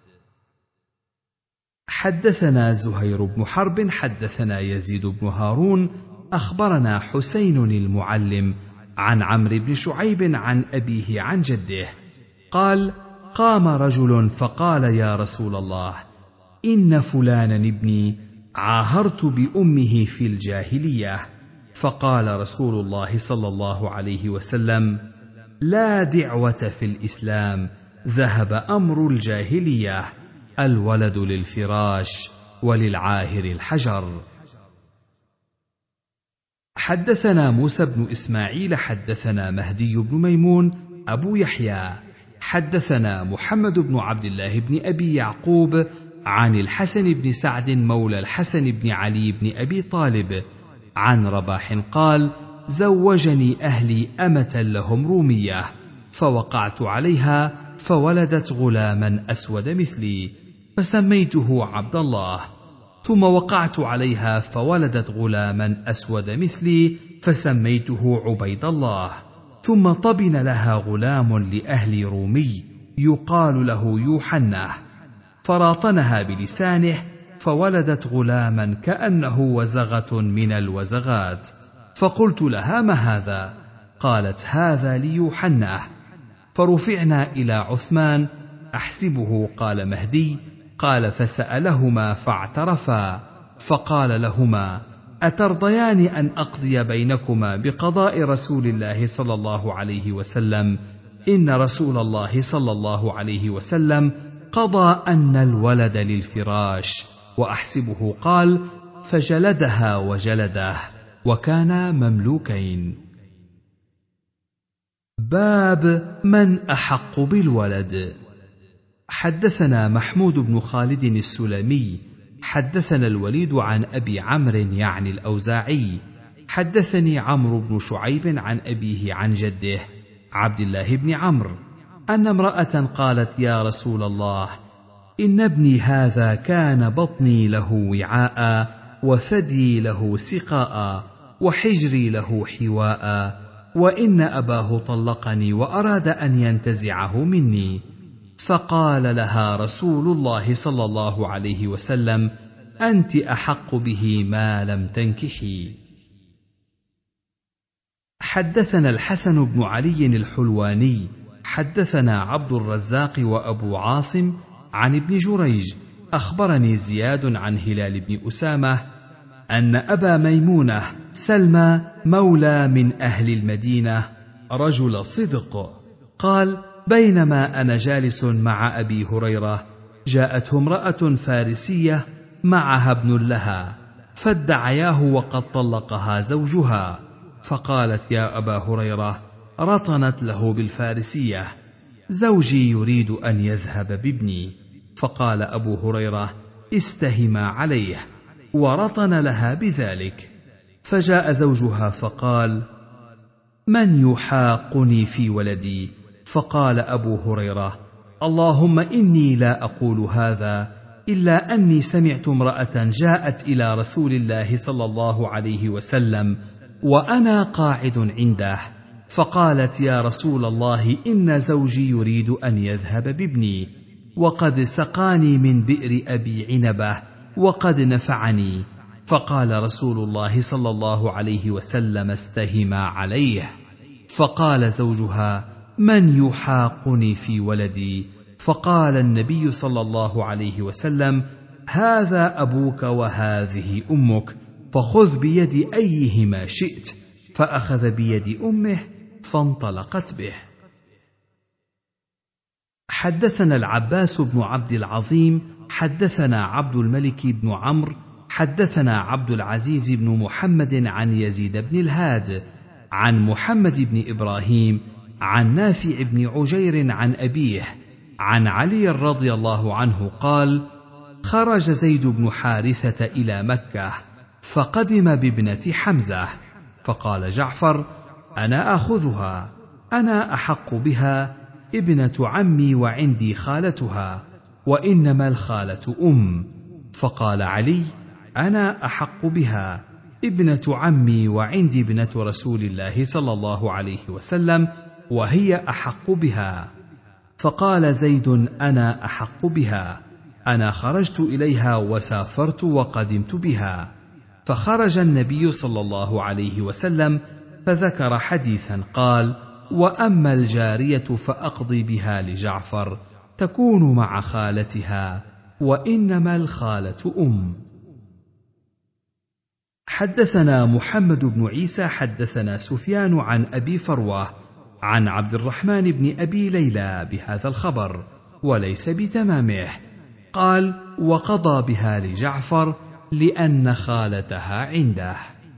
Speaker 1: حدثنا زهير بن حرب حدثنا يزيد بن هارون أخبرنا حسين المعلم عن عمرو بن شعيب عن أبيه عن جده قال: قام رجل فقال: يا رسول الله، إن فلانا ابني عاهرت بأمه في الجاهلية. فقال رسول الله صلى الله عليه وسلم: لا دعوة في الإسلام، ذهب أمر الجاهلية، الولد للفراش وللعاهر الحجر. حدثنا موسى بن إسماعيل حدثنا مهدي بن ميمون أبو يحيى حدثنا محمد بن عبد الله بن أبي يعقوب عن الحسن بن سعد مولى الحسن بن علي بن أبي طالب عن رباح قال: زوجني أهلي أمة لهم رومية، فوقعت عليها فولدت غلاما أسود مثلي، فسميته عبد الله. ثم وقعت عليها فولدت غلاما أسود مثلي، فسميته عبيد الله. ثم طبن لها غلام لأهل رومي يقال له يوحنة، فراطنها بلسانه فولدت غلاما كأنه وزغة من الوزغات، فقلت لها: ما هذا؟ قالت: هذا ليوحنة. فرفعنا إلى عثمان أحسبه قال مهدي قال: فسألهما فاعترفا، فقال لهما: أترضيان أن أقضي بينكما بقضاء رسول الله صلى الله عليه وسلم؟ إن رسول الله صلى الله عليه وسلم قضى أن الولد للفراش. وأحسبه قال: فجلدها وجلده، وكانا مملوكين. باب من أحق بالولد. حدثنا محمود بن خالد السلمي حدثنا الوليد عن أبي عمرو يعني الأوزاعي حدثني عمرو بن شعيب عن أبيه عن جده عبد الله بن عمرو أن امرأة قالت: يا رسول الله، إن ابني هذا كان بطني له وعاء، وثدي له سقاء، وحجري له حواء، وإن أباه طلقني وأراد أن ينتزعه مني. فقال لها رسول الله صلى الله عليه وسلم: أنت أحق به ما لم تنكحي. حدثنا الحسن بن علي الحلواني حدثنا عبد الرزاق وأبو عاصم عن ابن جريج أخبرني زياد عن هلال بن أسامة أن أبا ميمونة سلمى مولى من أهل المدينة رجل صدق قال: بينما أنا جالس مع أبي هريرة جاءته امرأة فارسية معها ابن لها، فادعياه وقد طلقها زوجها، فقالت: يا أبا هريرة، رطنت له بالفارسية: زوجي يريد أن يذهب بابني. فقال أبو هريرة: استهما عليه، ورطن لها بذلك. فجاء زوجها فقال: من يحاقني في ولدي؟ فقال أبو هريرة: اللهم إني لا أقول هذا إلا أني سمعت امرأة جاءت إلى رسول الله صلى الله عليه وسلم وأنا قاعد عنده، فقالت: يا رسول الله، إن زوجي يريد أن يذهب بابني، وقد سقاني من بئر أبي عنبة وقد نفعني. فقال رسول الله صلى الله عليه وسلم: استهما عليه. فقال زوجها: من يحاقني في ولدي؟ فقال النبي صلى الله عليه وسلم: هذا أبوك وهذه أمك، فخذ بيد أيهما شئت. فأخذ بيد أمه فانطلقت به. حدثنا العباس بن عبد العظيم حدثنا عبد الملك بن عمرو حدثنا عبد العزيز بن محمد عن يزيد بن الهاد عن محمد بن إبراهيم عن نافع بن عجير عن أبيه عن علي رضي الله عنه قال: خرج زيد بن حارثة إلى مكة فقدم بابنة حمزة، فقال جعفر: أنا آخذها، أنا أحق بها، ابنة عمي وعندي خالتها، وإنما الخالة أم. فقال علي: أنا أحق بها، ابنة عمي وعندي ابنة رسول الله صلى الله عليه وسلم وهي أحق بها. فقال زيد: أنا أحق بها، أنا خرجت إليها وسافرت وقدمت بها. فخرج النبي صلى الله عليه وسلم فذكر حديثا قال: وأما الجارية فأقضي بها لجعفر تكون مع خالتها، وإنما الخالة أم. حدثنا محمد بن عيسى حدثنا سفيان عن أبي فروة عن عبد الرحمن بن أبي ليلى بهذا الخبر وليس بتمامه. قال: وقضى بها لجعفر لأن خالتها عنده.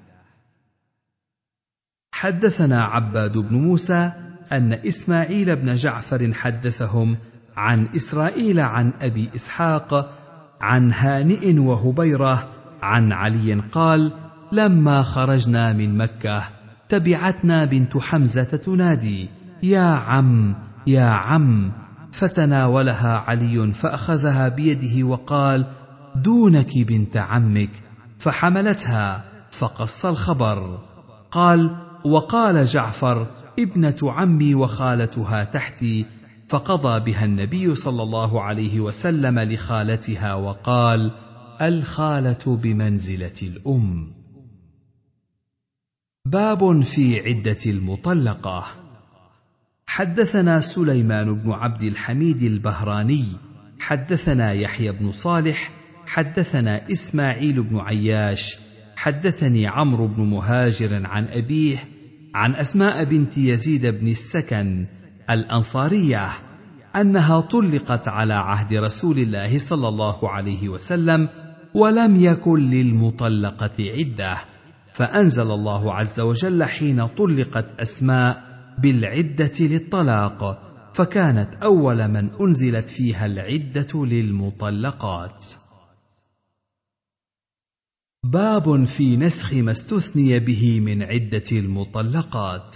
Speaker 1: حدثنا عباد بن موسى أن إسماعيل بن جعفر حدثهم عن إسرائيل عن أبي إسحاق عن هانئ وهبيرة عن علي قال: لما خرجنا من مكة تبعتنا بنت حمزة تنادي: يا عم يا عم، فتناولها علي فأخذها بيده وقال: دونك بنت عمك، فحملتها فقص الخبر. قال: وقال جعفر: ابنة عمي وخالتها تحتي، فقضى بها النبي صلى الله عليه وسلم لخالتها وقال: الخالة بمنزلة الأم. باب في عدة المطلقة. حدثنا سليمان بن عبد الحميد البهراني حدثنا يحيى بن صالح حدثنا إسماعيل بن عياش حدثني عمرو بن مهاجر عن أبيه عن أسماء بنت يزيد بن السكن الأنصارية أنها طلقت على عهد رسول الله صلى الله عليه وسلم، ولم يكن للمطلقة عدة، فأنزل الله عز وجل حين طلقت أسماء بالعدة للطلاق، فكانت أول من أنزلت فيها العدة للمطلقات. باب في نسخ ما استثني به من عدة المطلقات.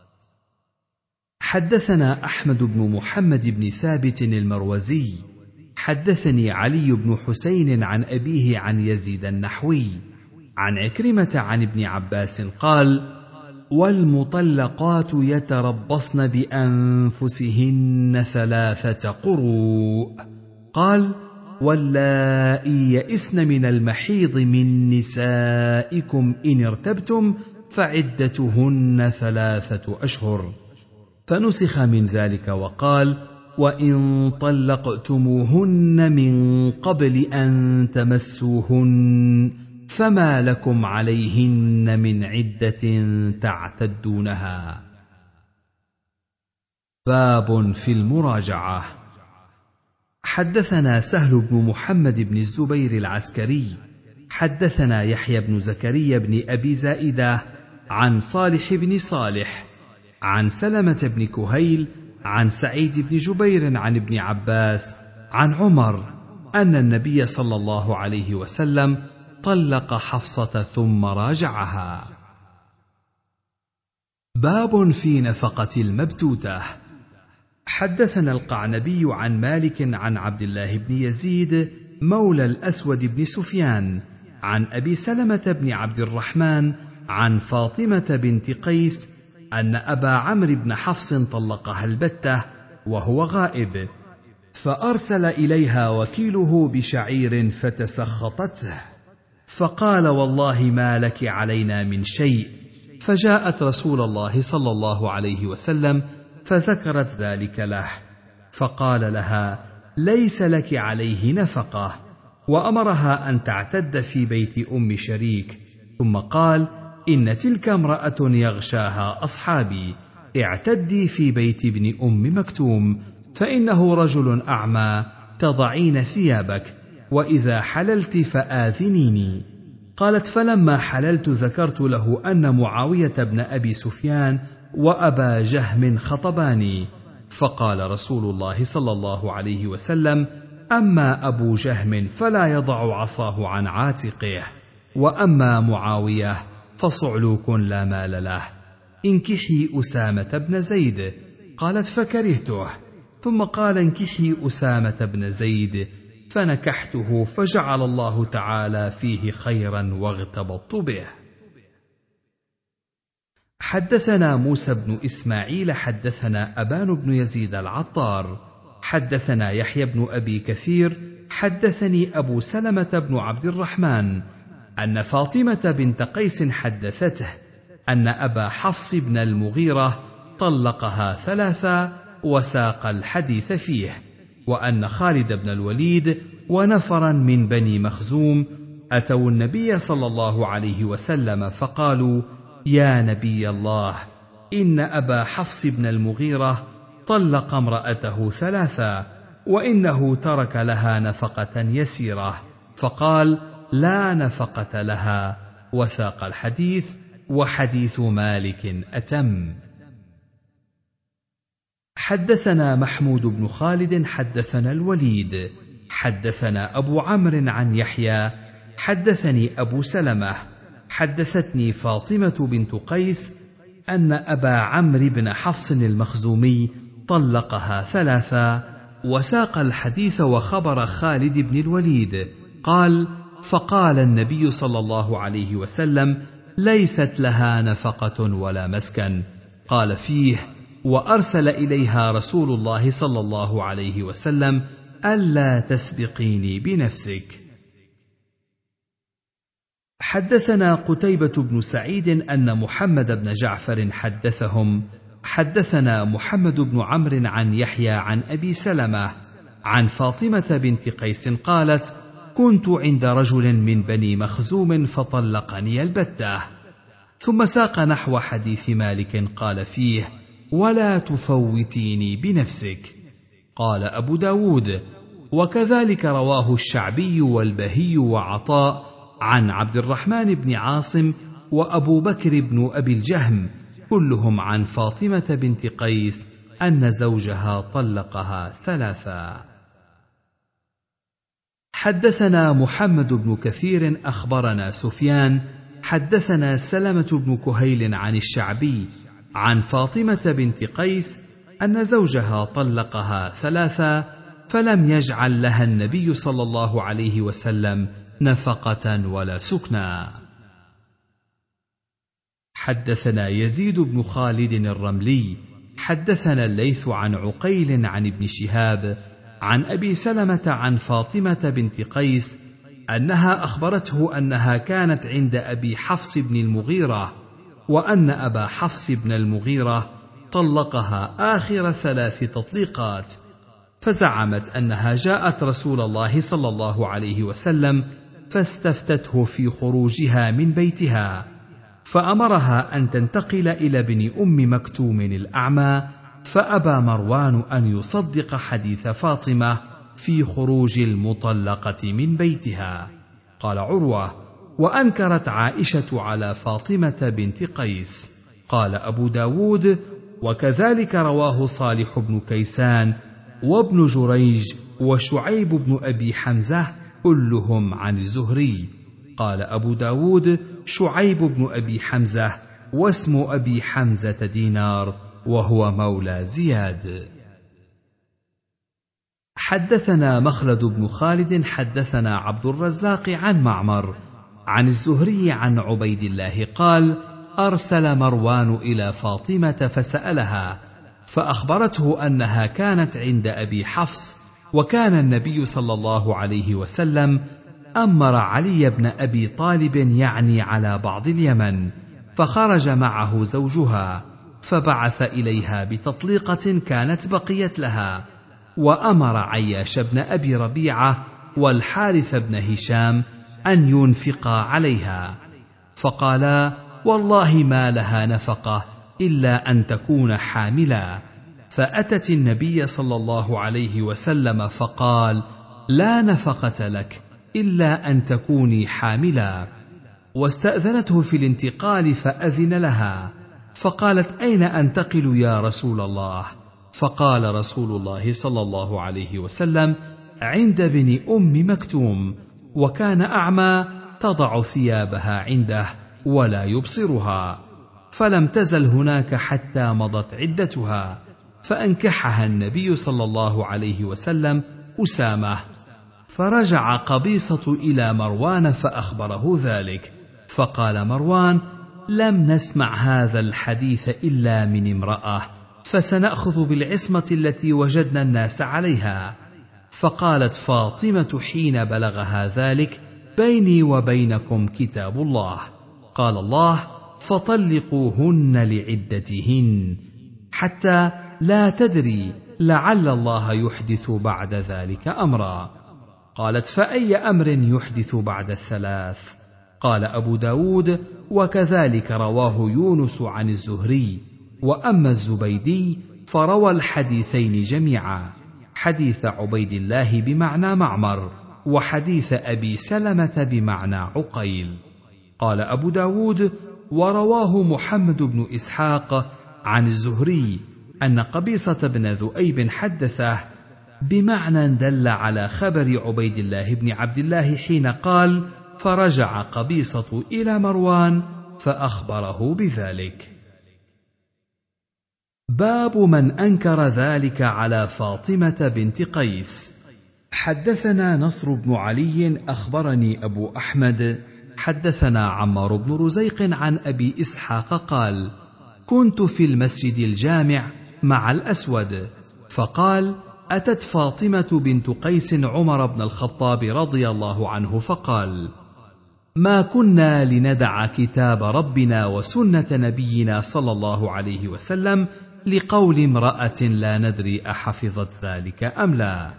Speaker 1: حدثنا أحمد بن محمد بن ثابت المروزي حدثني علي بن حسين عن أبيه عن يزيد النحوي عن عكرمة عن ابن عباس قال: والمطلقات يتربصن بأنفسهن 3 قروء. قال: واللائي يئسن من المحيض من نسائكم إن ارتبتم فعدتهن 3 أشهر. فنسخ من ذلك وقال: وإن طلقتموهن من قبل أن تمسوهن فما لكم عليهن من عدة تعتدونها. باب في المراجعة. حدثنا سهل بن محمد بن الزبير العسكري حدثنا يحيى بن زكريا بن أبي زائدة عن صالح بن صالح عن سلمة بن كهيل عن سعيد بن جبير عن ابن عباس عن عمر أن النبي صلى الله عليه وسلم طلق حفصة ثم راجعها. باب في نفقة المبتوتة. حدثنا القعنبي عن مالك عن عبد الله بن يزيد مولى الأسود بن سفيان عن أبي سلمة بن عبد الرحمن عن فاطمة بنت قيس أن أبا عمرو بن حفص طلقها البتة وهو غائب، فأرسل إليها وكيله بشعير فتسخطته، فقال: والله ما لك علينا من شيء. فجاءت رسول الله صلى الله عليه وسلم فذكرت ذلك له، فقال لها: ليس لك عليه نفقة، وأمرها أن تعتد في بيت أم شريك، ثم قال: إن تلك امرأة يغشاها أصحابي، اعتدي في بيت ابن أم مكتوم، فإنه رجل أعمى، تضعين ثيابك، وإذا حللت فآذنيني. قالت: فلما حللت ذكرت له أن معاوية بن أبي سفيان وأبا جهم خطباني، فقال رسول الله صلى الله عليه وسلم: أما أبو جهم فلا يضع عصاه عن عاتقه، وأما معاوية فصعلوك لا مال له، انكحي أسامة بن زيد. قالت: فكرهته، ثم قال: انكحي أسامة بن زيد، فنكحته، فجعل الله تعالى فيه خيرا واغتبطت به. حدثنا موسى بن إسماعيل حدثنا أبان بن يزيد العطار حدثنا يحيى بن أبي كثير حدثني أبو سلمة بن عبد الرحمن أن فاطمة بنت قيس حدثته أن أبا حفص بن المغيرة طلقها 3 وساق الحديث فيه، وأن خالد بن الوليد ونفرا من بني مخزوم أتوا النبي صلى الله عليه وسلم فقالوا: يا نبي الله، إن أبا حفص بن المغيرة طلق امرأته 3 وإنه ترك لها نفقة يسيرة، فقال: لا نفقة لها، وساق الحديث، وحديث مالك أتم. حدثنا محمود بن خالد حدثنا الوليد حدثنا أبو عمرو عن يحيى حدثني أبو سلمة حدثتني فاطمة بنت قيس أن أبا عمرو بن حفص المخزومي طلقها 3 وساق الحديث وخبر خالد بن الوليد قال: فقال النبي صلى الله عليه وسلم: ليست لها نفقة ولا مسكن. قال فيه: وأرسل إليها رسول الله صلى الله عليه وسلم: ألا تسبقيني بنفسك. حدثنا قتيبة بن سعيد أن محمد بن جعفر حدثهم حدثنا محمد بن عمرو عن يحيى عن أبي سلمة عن فاطمة بنت قيس قالت: كنت عند رجل من بني مخزوم فطلقني البتة. ثم ساق نحو حديث مالك قال فيه: ولا تفوتيني بنفسك. قال أبو داود: وكذلك رواه الشعبي والبهي وعطاء عن عبد الرحمن بن عاصم وأبو بكر بن أبي الجهم كلهم عن فاطمة بنت قيس أن زوجها طلقها 3. حدثنا محمد بن كثير أخبرنا سفيان حدثنا سلمة بن كهيل عن الشعبي عن فاطمة بنت قيس أن زوجها طلقها 3 فلم يجعل لها النبي صلى الله عليه وسلم نفقة ولا سكنا. حدثنا يزيد بن خالد الرملي حدثنا الليث عن عقيل عن ابن شهاب عن أبي سلمة عن فاطمة بنت قيس أنها أخبرته أنها كانت عند أبي حفص بن المغيرة، وأن أبا حفص بن المغيرة طلقها آخر 3 تطليقات، فزعمت أنها جاءت رسول الله صلى الله عليه وسلم فاستفتته في خروجها من بيتها، فأمرها أن تنتقل إلى ابن أم مكتوم الأعمى، فأبى مروان أن يصدق حديث فاطمة في خروج المطلقة من بيتها. قال عروة: وأنكرت عائشة على فاطمة بنت قيس. قال أبو داود: وكذلك رواه صالح بن كيسان وابن جريج وشعيب بن أبي حمزة كلهم عن الزهري. قال أبو داود: شعيب بن أبي حمزة، واسم أبي حمزة دينار، وهو مولى زياد. حدثنا مخلد بن خالد حدثنا عبد الرزاق عن معمر عن الزهري عن عبيد الله قال: أرسل مروان إلى فاطمة فسألها، فأخبرته أنها كانت عند أبي حفص، وكان النبي صلى الله عليه وسلم أمر علي بن أبي طالب يعني على بعض اليمن، فخرج معه زوجها فبعث إليها بتطليقة كانت بقيت لها، وأمر عياش بن أبي ربيعة والحارث بن هشام أن ينفقا عليها، فقالا: والله ما لها نفقة إلا أن تكون حاملا. فأتت النبي صلى الله عليه وسلم فقال: لا نفقة لك إلا أن تكوني حاملا. واستأذنته في الانتقال فأذن لها، فقالت: أين أنتقل يا رسول الله؟ فقال رسول الله صلى الله عليه وسلم: عند ابن أم مكتوم، وكان أعمى تضع ثيابها عنده ولا يبصرها، فلم تزل هناك حتى مضت عدتها، فأنكحها النبي صلى الله عليه وسلم أسامة. فرجع قبيصة إلى مروان فأخبره ذلك، فقال مروان: لم نسمع هذا الحديث إلا من امرأة، فسنأخذ بالعصمة التي وجدنا الناس عليها. فقالت فاطمة حين بلغها ذلك: بيني وبينكم كتاب الله، قال الله: فطلقوهن لعدتهن، حتى لا تدري لعل الله يحدث بعد ذلك أمرا. قالت: فأي أمر يحدث بعد الثلاث؟ قال أبو داود: وكذلك رواه يونس عن الزهري. وأما الزبيدي فروى الحديثين جميعا، حديث عبيد الله بمعنى معمر، وحديث أبي سلمة بمعنى عقيل. قال أبو داود: ورواه محمد بن إسحاق عن الزهري أن قبيصة بن ذؤيب حدثه بمعنى دل على خبر عبيد الله بن عبد الله حين قال: فرجع قبيصة إلى مروان فأخبره بذلك. باب من أنكر ذلك على فاطمة بنت قيس. حدثنا نصر بن علي أخبرني أبو أحمد حدثنا عمار بن رزيق عن أبي إسحاق قال: كنت في المسجد الجامع مع الأسود، فقال: أتت فاطمة بنت قيس عمر بن الخطاب رضي الله عنه فقال: ما كنا لندع كتاب ربنا وسنة نبينا صلى الله عليه وسلم لقول امرأة لا ندري أحفظت ذلك أم لا.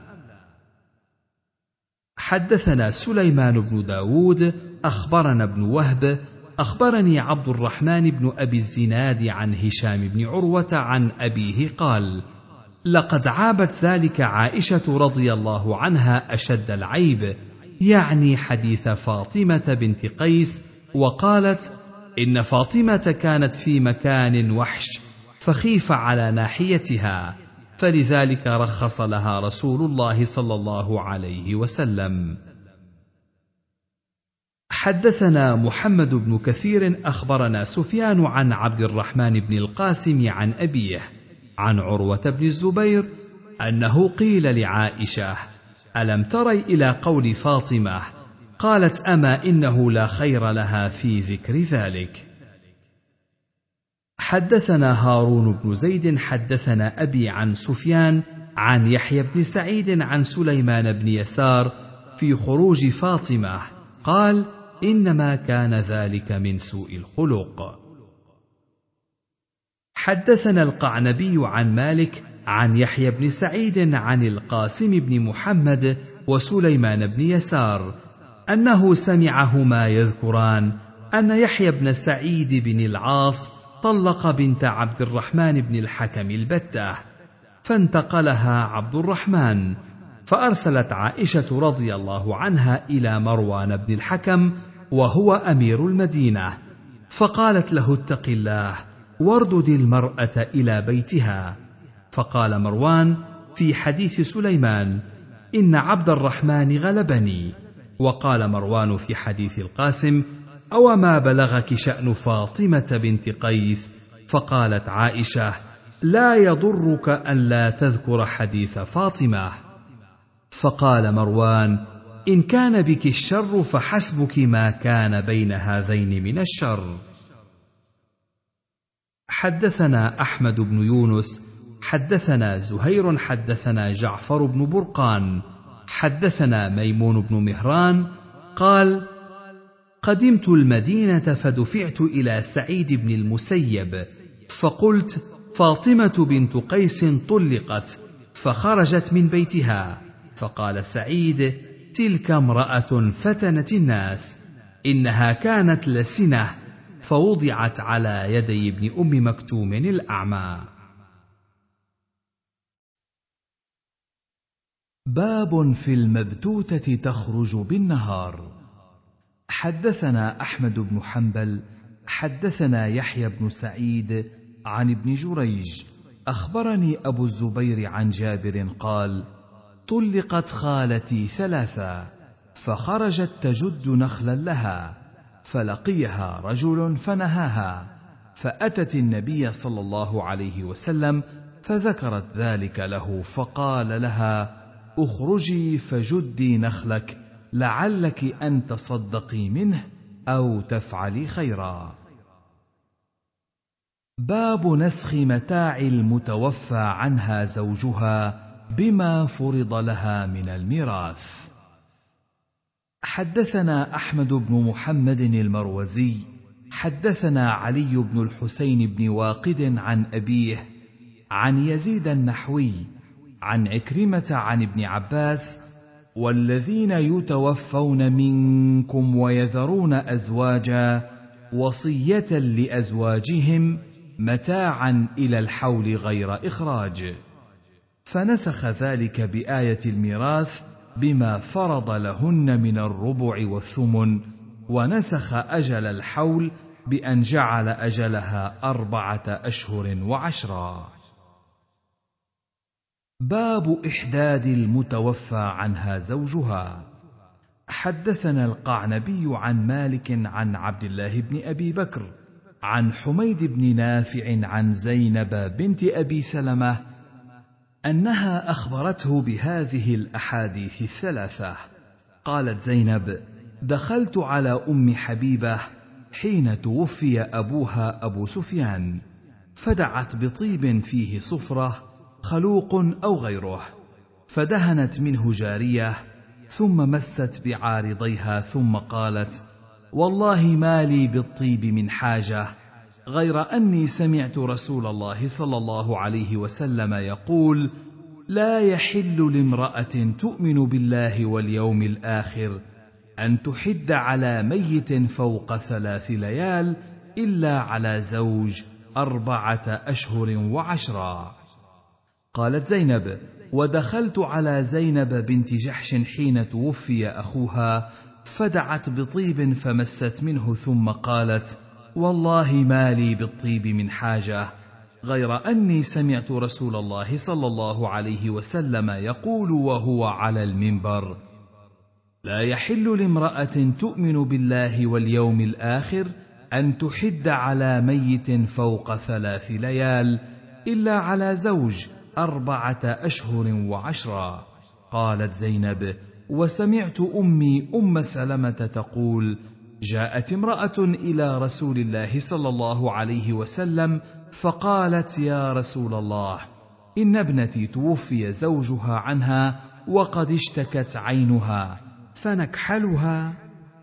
Speaker 1: حدثنا سليمان بن داود أخبرنا ابن وهب أخبرني عبد الرحمن بن أبي الزناد عن هشام بن عروة عن أبيه قال: لقد عابت ذلك عائشة رضي الله عنها أشد العيب، يعني حديث فاطمة بنت قيس، وقالت: إن فاطمة كانت في مكان وحش فخيف على ناحيتها، فلذلك رخص لها رسول الله صلى الله عليه وسلم. حدثنا محمد بن كثير أخبرنا سفيان عن عبد الرحمن بن القاسم عن أبيه عن عروة بن الزبير أنه قيل لعائشة: ألم تري إلى قول فاطمة؟ قالت: أما إنه لا خير لها في ذكر ذلك. حدثنا هارون بن زيد حدثنا أبي عن سفيان عن يحيى بن سعيد عن سليمان بن يسار في خروج فاطمة قال: إنما كان ذلك من سوء الخلق. حدثنا القعنبي عن مالك عن يحيى بن سعيد عن القاسم بن محمد وسليمان بن يسار أنه سمعهما يذكران أن يحيى بن سعيد بن العاص طلق بنت عبد الرحمن بن الحكم البتة، فانتقلها عبد الرحمن، فأرسلت عائشة رضي الله عنها إلى مروان بن الحكم وهو أمير المدينة، فقالت له: اتق الله واردد المرأة إلى بيتها. فقال مروان في حديث سليمان: إن عبد الرحمن غلبني. وقال مروان في حديث القاسم: أوما بلغك شأن فاطمة بنت قيس؟ فقالت عائشة: لا يضرك أن لا تذكر حديث فاطمة. فقال مروان: إن كان بك الشر فحسبك ما كان بين هذين من الشر. حدثنا أحمد بن يونس حدثنا زهير حدثنا جعفر بن برقان حدثنا ميمون بن مهران قال: قدمت المدينة فدفعت إلى سعيد بن المسيب، فقلت: فاطمة بنت قيس طلقت، فخرجت من بيتها. فقال سعيد: تلك امرأة فتنت الناس، إنها كانت لسنة، فوضعت على يدي ابن أم مكتوم الأعمى. باب في المبتوتة تخرج بالنهار. حدثنا أحمد بن حنبل حدثنا يحيى بن سعيد عن ابن جريج أخبرني أبو الزبير عن جابر قال: طلقت خالتي ثلاثا، فخرجت تجد نخلا لها، فلقيها رجل فنهاها، فأتت النبي صلى الله عليه وسلم فذكرت ذلك له، فقال لها: اخرجي فجدي نخلك لعلك أن تصدقي منه أو تفعلي خيرا. باب نسخ متاع المتوفى عنها زوجها بما فرض لها من الميراث. حدثنا أحمد بن محمد المروزي حدثنا علي بن الحسين بن واقد عن أبيه عن يزيد النحوي عن عكرمة عن ابن عباس: والذين يتوفون منكم ويذرون أزواجا وصية لأزواجهم متاعا إلى الحول غير إخراج. فنسخ ذلك بآية الميراث بما فرض لهن من الربع والثمن، ونسخ أجل الحول بأن جعل أجلها 4 أشهر و10. باب إحداد المتوفى عنها زوجها. حدثنا القعنبي عن مالك عن عبد الله بن أبي بكر عن حميد بن نافع عن زينب بنت أبي سلمة أنها أخبرته بهذه الأحاديث الثلاثة. قالت زينب: دخلت على أم حبيبة حين توفي أبوها أبو سفيان، فدعت بطيب فيه صفرة خلوق أو غيره، فدهنت منه جارية، ثم مست بعارضيها، ثم قالت: والله ما لي بالطيب من حاجة، غير أني سمعت رسول الله صلى الله عليه وسلم يقول: لا يحل لامرأة تؤمن بالله واليوم الآخر أن تحد على ميت فوق 3 ليال إلا على زوج 4 أشهر و10. قالت زينب: ودخلت على زينب بنت جحش حين توفي أخوها، فدعت بطيب فمست منه، ثم قالت: والله ما لي بالطيب من حاجة، غير أني سمعت رسول الله صلى الله عليه وسلم يقول وهو على المنبر: لا يحل لامرأة تؤمن بالله واليوم الآخر أن تحد على ميت فوق 3 ليال إلا على زوج 4 أشهر و10. قالت زينب: وسمعت أمي أم سلمة تقول: جاءت امرأة إلى رسول الله صلى الله عليه وسلم فقالت: يا رسول الله، إن ابنتي توفي زوجها عنها وقد اشتكت عينها، فنكحلها؟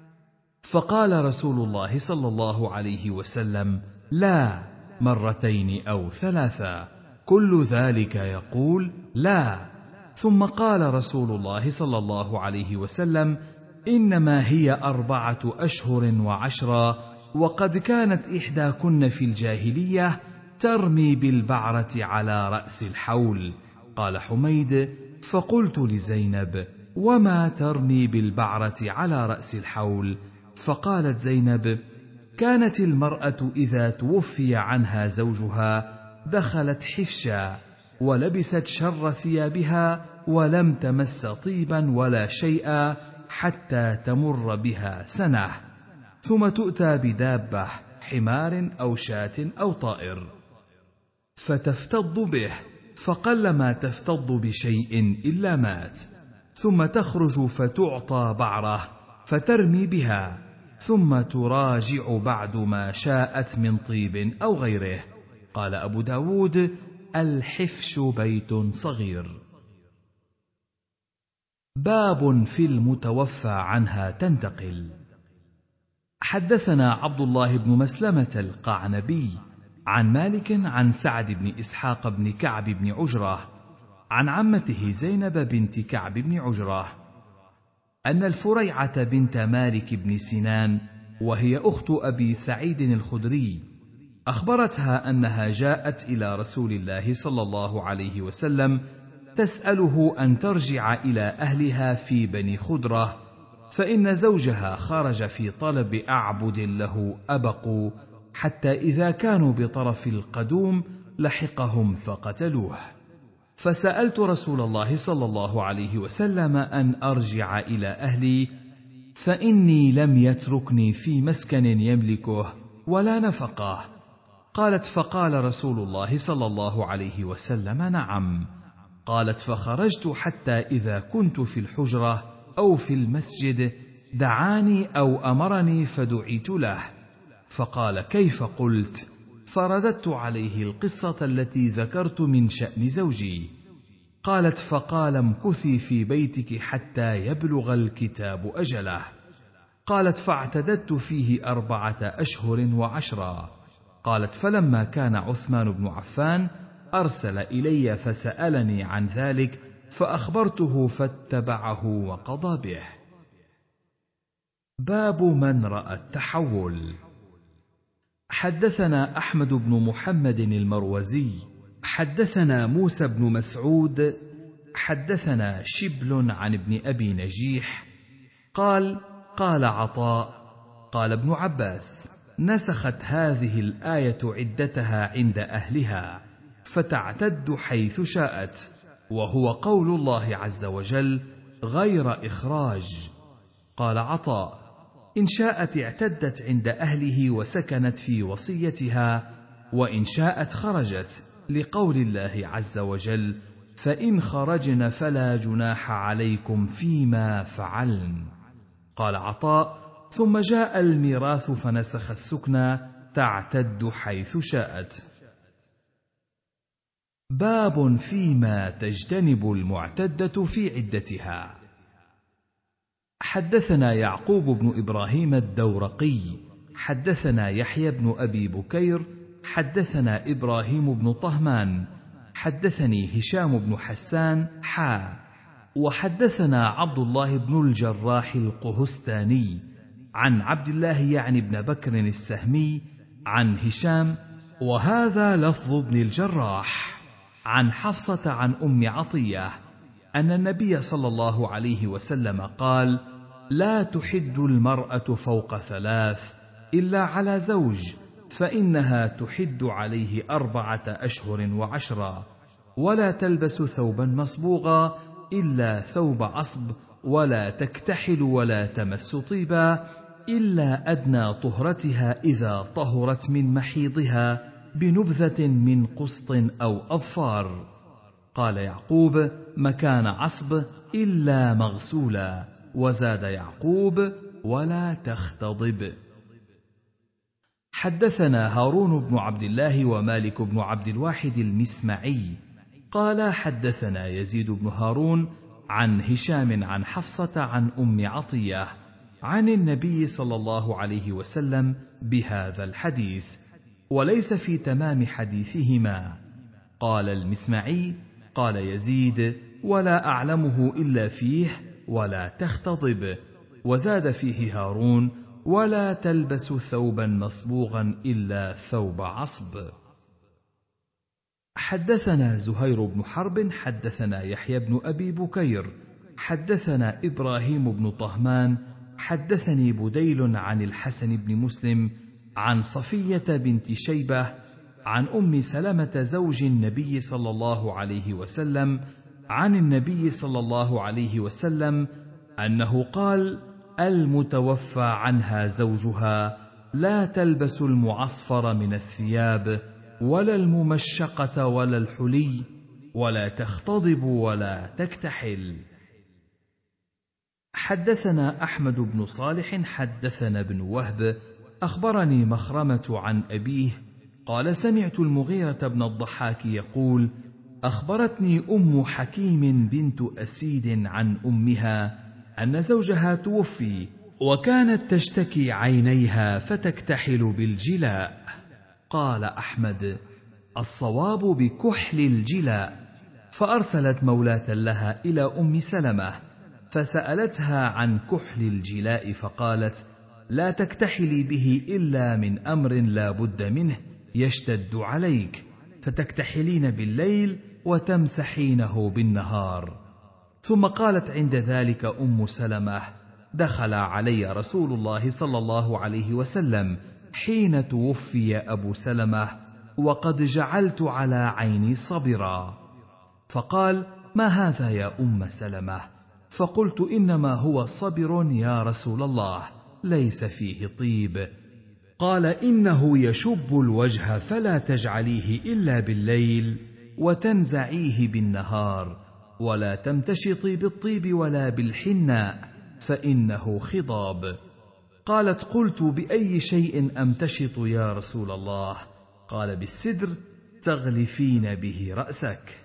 Speaker 1: فقال رسول الله صلى الله عليه وسلم: لا، 2 أو 3، كل ذلك يقول لا. ثم قال رسول الله صلى الله عليه وسلم: إنما هي 4 أشهر و10، وقد كانت إحداكن في الجاهلية ترمي بالبعرة على رأس الحول. قال حميد: فقلت لزينب: وما ترمي بالبعرة على رأس الحول؟ فقالت زينب: كانت المرأة إذا توفي عنها زوجها دخلت حفشا، ولبست شر ثيابها، ولم تمس طيبا ولا شيئا حتى تمر بها سنة، ثم تؤتى بدابة، حمار أو شاة أو طائر، فتفتض به، فقلما تفتض بشيء إلا مات، ثم تخرج فتعطى بعرة فترمي بها، ثم تراجع بعد ما شاءت من طيب أو غيره. قال أبو داود: الحفش بيت صغير. باب في المتوفى عنها تنتقل. حدثنا عبد الله بن مسلمة القعنبي عن مالك عن سعد بن إسحاق بن كعب بن عجرة عن عمته زينب بنت كعب بن عجرة أن الفريعة بنت مالك بن سنان، وهي أخت أبي سعيد الخدري، أخبرتها أنها جاءت إلى رسول الله صلى الله عليه وسلم تسأله أن ترجع إلى أهلها في بني خدرة، فإن زوجها خرج في طلب أعبد له أبقوا، حتى إذا كانوا بطرف القدوم لحقهم فقتلوه. فسألت رسول الله صلى الله عليه وسلم أن أرجع إلى أهلي، فإني لم يتركني في مسكن يملكه ولا نفقه. قالت: فقال رسول الله صلى الله عليه وسلم: نعم. قالت: فخرجت حتى إذا كنت في الحجرة أو في المسجد دعاني أو أمرني فدعيت له، فقال: كيف قلت؟ فرددت عليه القصة التي ذكرت من شأن زوجي. قالت: فقال: امكثي في بيتك حتى يبلغ الكتاب أجله. قالت: فاعتددت فيه 4 أشهر و10. قالت: فلما كان عثمان بن عفان أرسل إلي فسألني عن ذلك، فأخبرته فاتبعه وقضى به. باب من رأى التحول. حدثنا أحمد بن محمد المروزي حدثنا موسى بن مسعود حدثنا شبل عن ابن أبي نجيح قال: قال عطاء: قال ابن عباس: نسخت هذه الآية عدتها عند أهلها، فتعتد حيث شاءت، وهو قول الله عز وجل: غير إخراج. قال عطاء: إن شاءت اعتدت عند أهله وسكنت في وصيتها، وإن شاءت خرجت، لقول الله عز وجل: فإن خرجن فلا جناح عليكم فيما فعلن. قال عطاء: ثم جاء الميراث فنسخ السكنى تعتد حيث شاءت. باب فيما تجتنب المعتدة في عدتها. حدثنا يعقوب بن إبراهيم الدورقي حدثنا يحيى بن أبي بكير حدثنا إبراهيم بن طهمان حدثني هشام بن حسان وحدثنا عبد الله بن الجراح القهستاني عن عبد الله يعني بن بكر السهمي عن هشام، وهذا لفظ ابن الجراح، عن حفصة عن أم عطية أن النبي صلى الله عليه وسلم قال: لا تحد المرأة فوق 3 إلا على زوج، فإنها تحد عليه 4 أشهر و10، ولا تلبس ثوبا مصبوغا إلا ثوب عصب، ولا تكتحل ولا تمس طيبا إلا أدنى طهرتها إذا طهرت من محيضها بنبذة من قسط أو أظفار. قال يعقوب: مكان عصب إلا مغسولا. وزاد يعقوب: ولا تختضب. حدثنا هارون بن عبد الله ومالك بن عبد الواحد المسمعي قال: حدثنا يزيد بن هارون عن هشام عن حفصة عن أم عطية عن النبي صلى الله عليه وسلم بهذا الحديث، وليس في تمام حديثهما. قال المسمعي: قال يزيد: ولا أعلمه إلا فيه ولا تختضب. وزاد فيه هارون: ولا تلبس ثوبا مصبوغا إلا ثوب عصب. حدثنا زهير بن حرب حدثنا يحيى بن أبي بكير حدثنا إبراهيم بن طهمان حدثني بديل عن الحسن بن مسلم عن صفية بنت شيبة عن أم سلمة زوج النبي صلى الله عليه وسلم عن النبي صلى الله عليه وسلم أنه قال: المتوفى عنها زوجها لا تلبس المعصفر من الثياب ولا الممشقة ولا الحلي، ولا تختضب ولا تكتحل. حدثنا أحمد بن صالح حدثنا ابن وهب أخبرني مخرمة عن أبيه قال: سمعت المغيرة بن الضحاك يقول: أخبرتني أم حكيم بنت أسيد عن أمها أن زوجها توفي، وكانت تشتكي عينيها فتكتحل بالجلاء. قال أحمد: الصواب بكحل الجلاء. فأرسلت مولاة لها إلى أم سلمة فسألتها عن كحل الجلاء، فقالت: لا تكتحلي به إلا من أمر لا بد منه يشتد عليك، فتكتحلين بالليل وتمسحينه بالنهار. ثم قالت عند ذلك أم سلمة: دخل علي رسول الله صلى الله عليه وسلم حين توفي أبو سلمة وقد جعلت على عيني صبرا، فقال: ما هذا يا أم سلمة؟ فقلت: إنما هو صبر يا رسول الله، ليس فيه طيب. قال: إنه يشب الوجه فلا تجعليه إلا بالليل وتنزعيه بالنهار، ولا تمتشطي بالطيب ولا بالحناء فإنه خضاب. قالت: قلت: بأي شيء أمتشط يا رسول الله؟ قال بالسدر تغلفين به رأسك.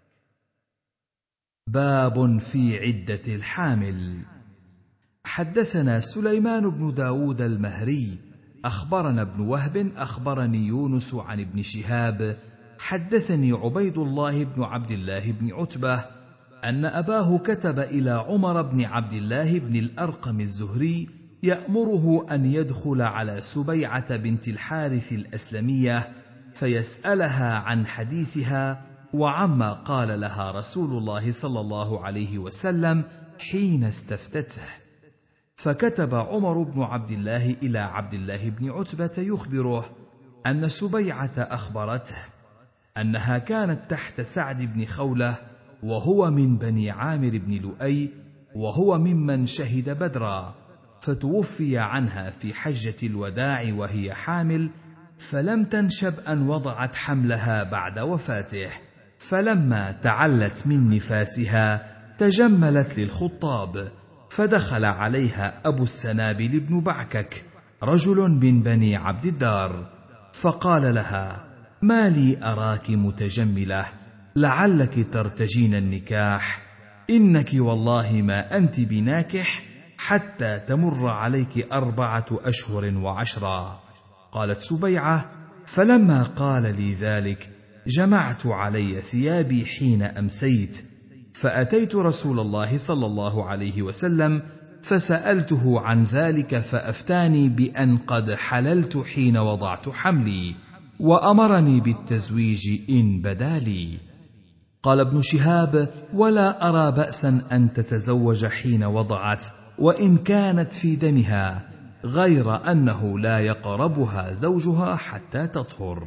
Speaker 1: باب في عدة الحامل. حدثنا سليمان بن داود المهري أخبرنا ابن وهب أخبرني يونس عن ابن شهاب حدثني عبيد الله بن عبد الله بن عتبة أن أباه كتب إلى عمر بن عبد الله بن الأرقم الزهري يأمره أن يدخل على سبيعة بنت الحارث الأسلمية فيسألها عن حديثها وعما قال لها رسول الله صلى الله عليه وسلم حين استفتته. فكتب عمر بن عبد الله إلى عبد الله بن عتبة يخبره أن سبيعة أخبرته أنها كانت تحت سعد بن خولة وهو من بني عامر بن لؤي وهو ممن شهد بدرا، فتوفي عنها في حجة الوداع وهي حامل، فلم تنشب أن وضعت حملها بعد وفاته، فلما تعلت من نفاسها تجملت للخطاب، فدخل عليها أبو السنابل بن بعكك رجل من بني عبد الدار، فقال لها: ما لي أراك متجملة، لعلك ترتجين النكاح، إنك والله ما أنت بناكح حتى تمر عليك 4 أشهر وعشرا. قالت سبيعة: فلما قال لي ذلك جمعت علي ثيابي حين أمسيت، فأتيت رسول الله صلى الله عليه وسلم فسألته عن ذلك فأفتاني بأن قد حللت حين وضعت حملي، وأمرني بالتزويج إن بدا لي. قال ابن شهاب: ولا أرى بأسا أن تتزوج حين وضعت وإن كانت في دمها، غير أنه لا يقربها زوجها حتى تطهر.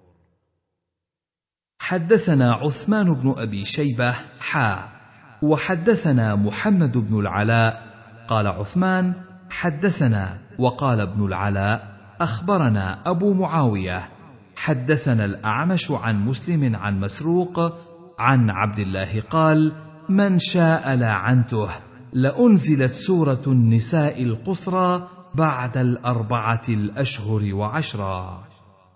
Speaker 1: حدثنا عثمان بن أبي شيبة وحدثنا محمد بن العلاء قال عثمان: حدثنا، وقال ابن العلاء: أخبرنا أبو معاوية حدثنا الأعمش عن مسلم عن مسروق عن عبد الله قال: من شاء لعنته، لأنزلت سورة النساء القصرى بعد 4 أشهر وعشرا.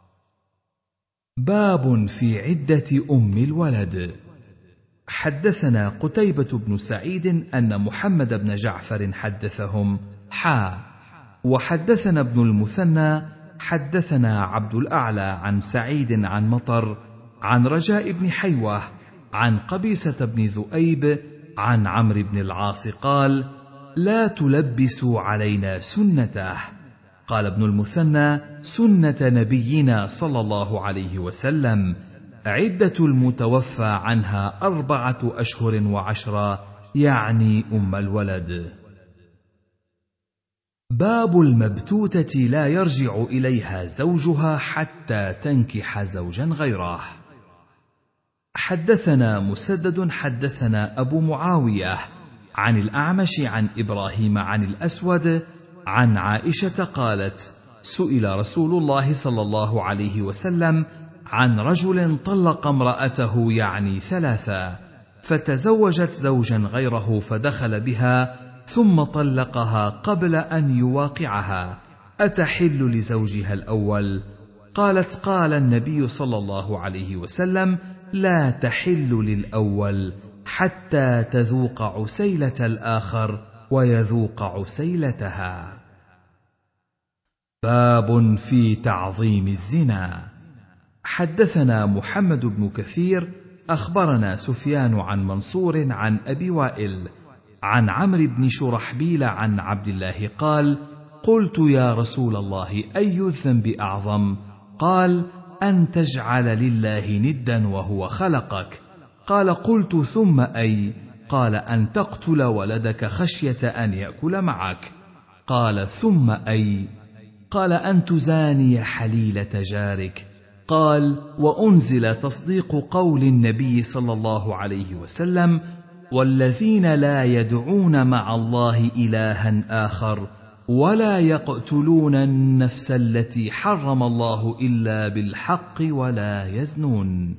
Speaker 1: باب في عدة أم الولد. حدثنا قتيبة بن سعيد أن محمد بن جعفر حدثهم وحدثنا ابن المثنى حدثنا عبد الأعلى عن سعيد عن مطر عن رجاء بن حيوة عن قبيسة بن ذؤيب عن عمرو بن العاص قال: لا تلبسوا علينا سنته. قال ابن المثنى: سنة نبينا صلى الله عليه وسلم، عدة المتوفى عنها 4 أشهر وعشرا، يعني أم الولد. باب المبتوتة لا يرجع إليها زوجها حتى تنكح زوجا غيره. حدثنا مسدد حدثنا أبو معاوية عن الأعمش عن إبراهيم عن الأسود عن عائشة قالت: سئل رسول الله صلى الله عليه وسلم عن رجل طلق امرأته يعني 3، فتزوجت زوجا غيره فدخل بها ثم طلقها قبل أن يواقعها، أتحل لزوجها الأول؟ قالت: قال النبي صلى الله عليه وسلم: لا تحل للأول حتى تذوق عسيلة الآخر ويذوق عسيلتها. باب في تعظيم الزنا. حدثنا محمد بن كثير أخبرنا سفيان عن منصور عن أبي وائل عن عمرو بن شرحبيل عن عبد الله قال: قلت يا رسول الله أي الذنب أعظم؟ قال: أن تجعل لله ندا وهو خلقك. قال: قلت ثم أي؟ قال: أن تقتل ولدك خشية أن يأكل معك. قال: ثم أي؟ قال: أن تزاني حليلة جارك. قال: وأنزل تصديق قول النبي صلى الله عليه وسلم: والذين لا يدعون مع الله إلها آخر ولا يقتلون النفس التي حرم الله إلا بالحق ولا يزنون.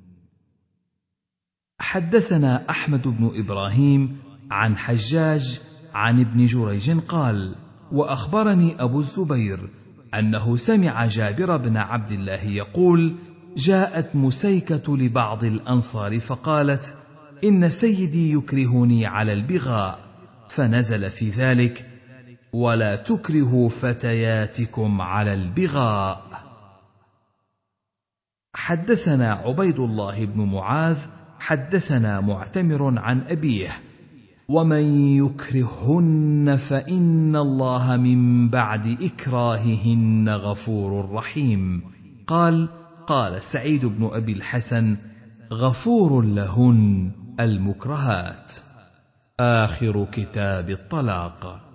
Speaker 1: حدثنا أحمد بن إبراهيم عن حجاج عن ابن جريج قال: وأخبرني أبو الزبير أنه سمع جابر بن عبد الله يقول: جاءت مسيكة لبعض الأنصار فقالت: إن سيدي يكرهني على البغاء، فنزل في ذلك: ولا تكرهوا فتياتكم على البغاء. حدثنا عبيد الله بن معاذ حدثنا معتمر عن أبيه: ومن يكرههن فإن الله من بعد إكراههن غفور رحيم. قال سعيد بن أبي الحسن: غفور لهن المكرهات. آخر كتاب الطلاق.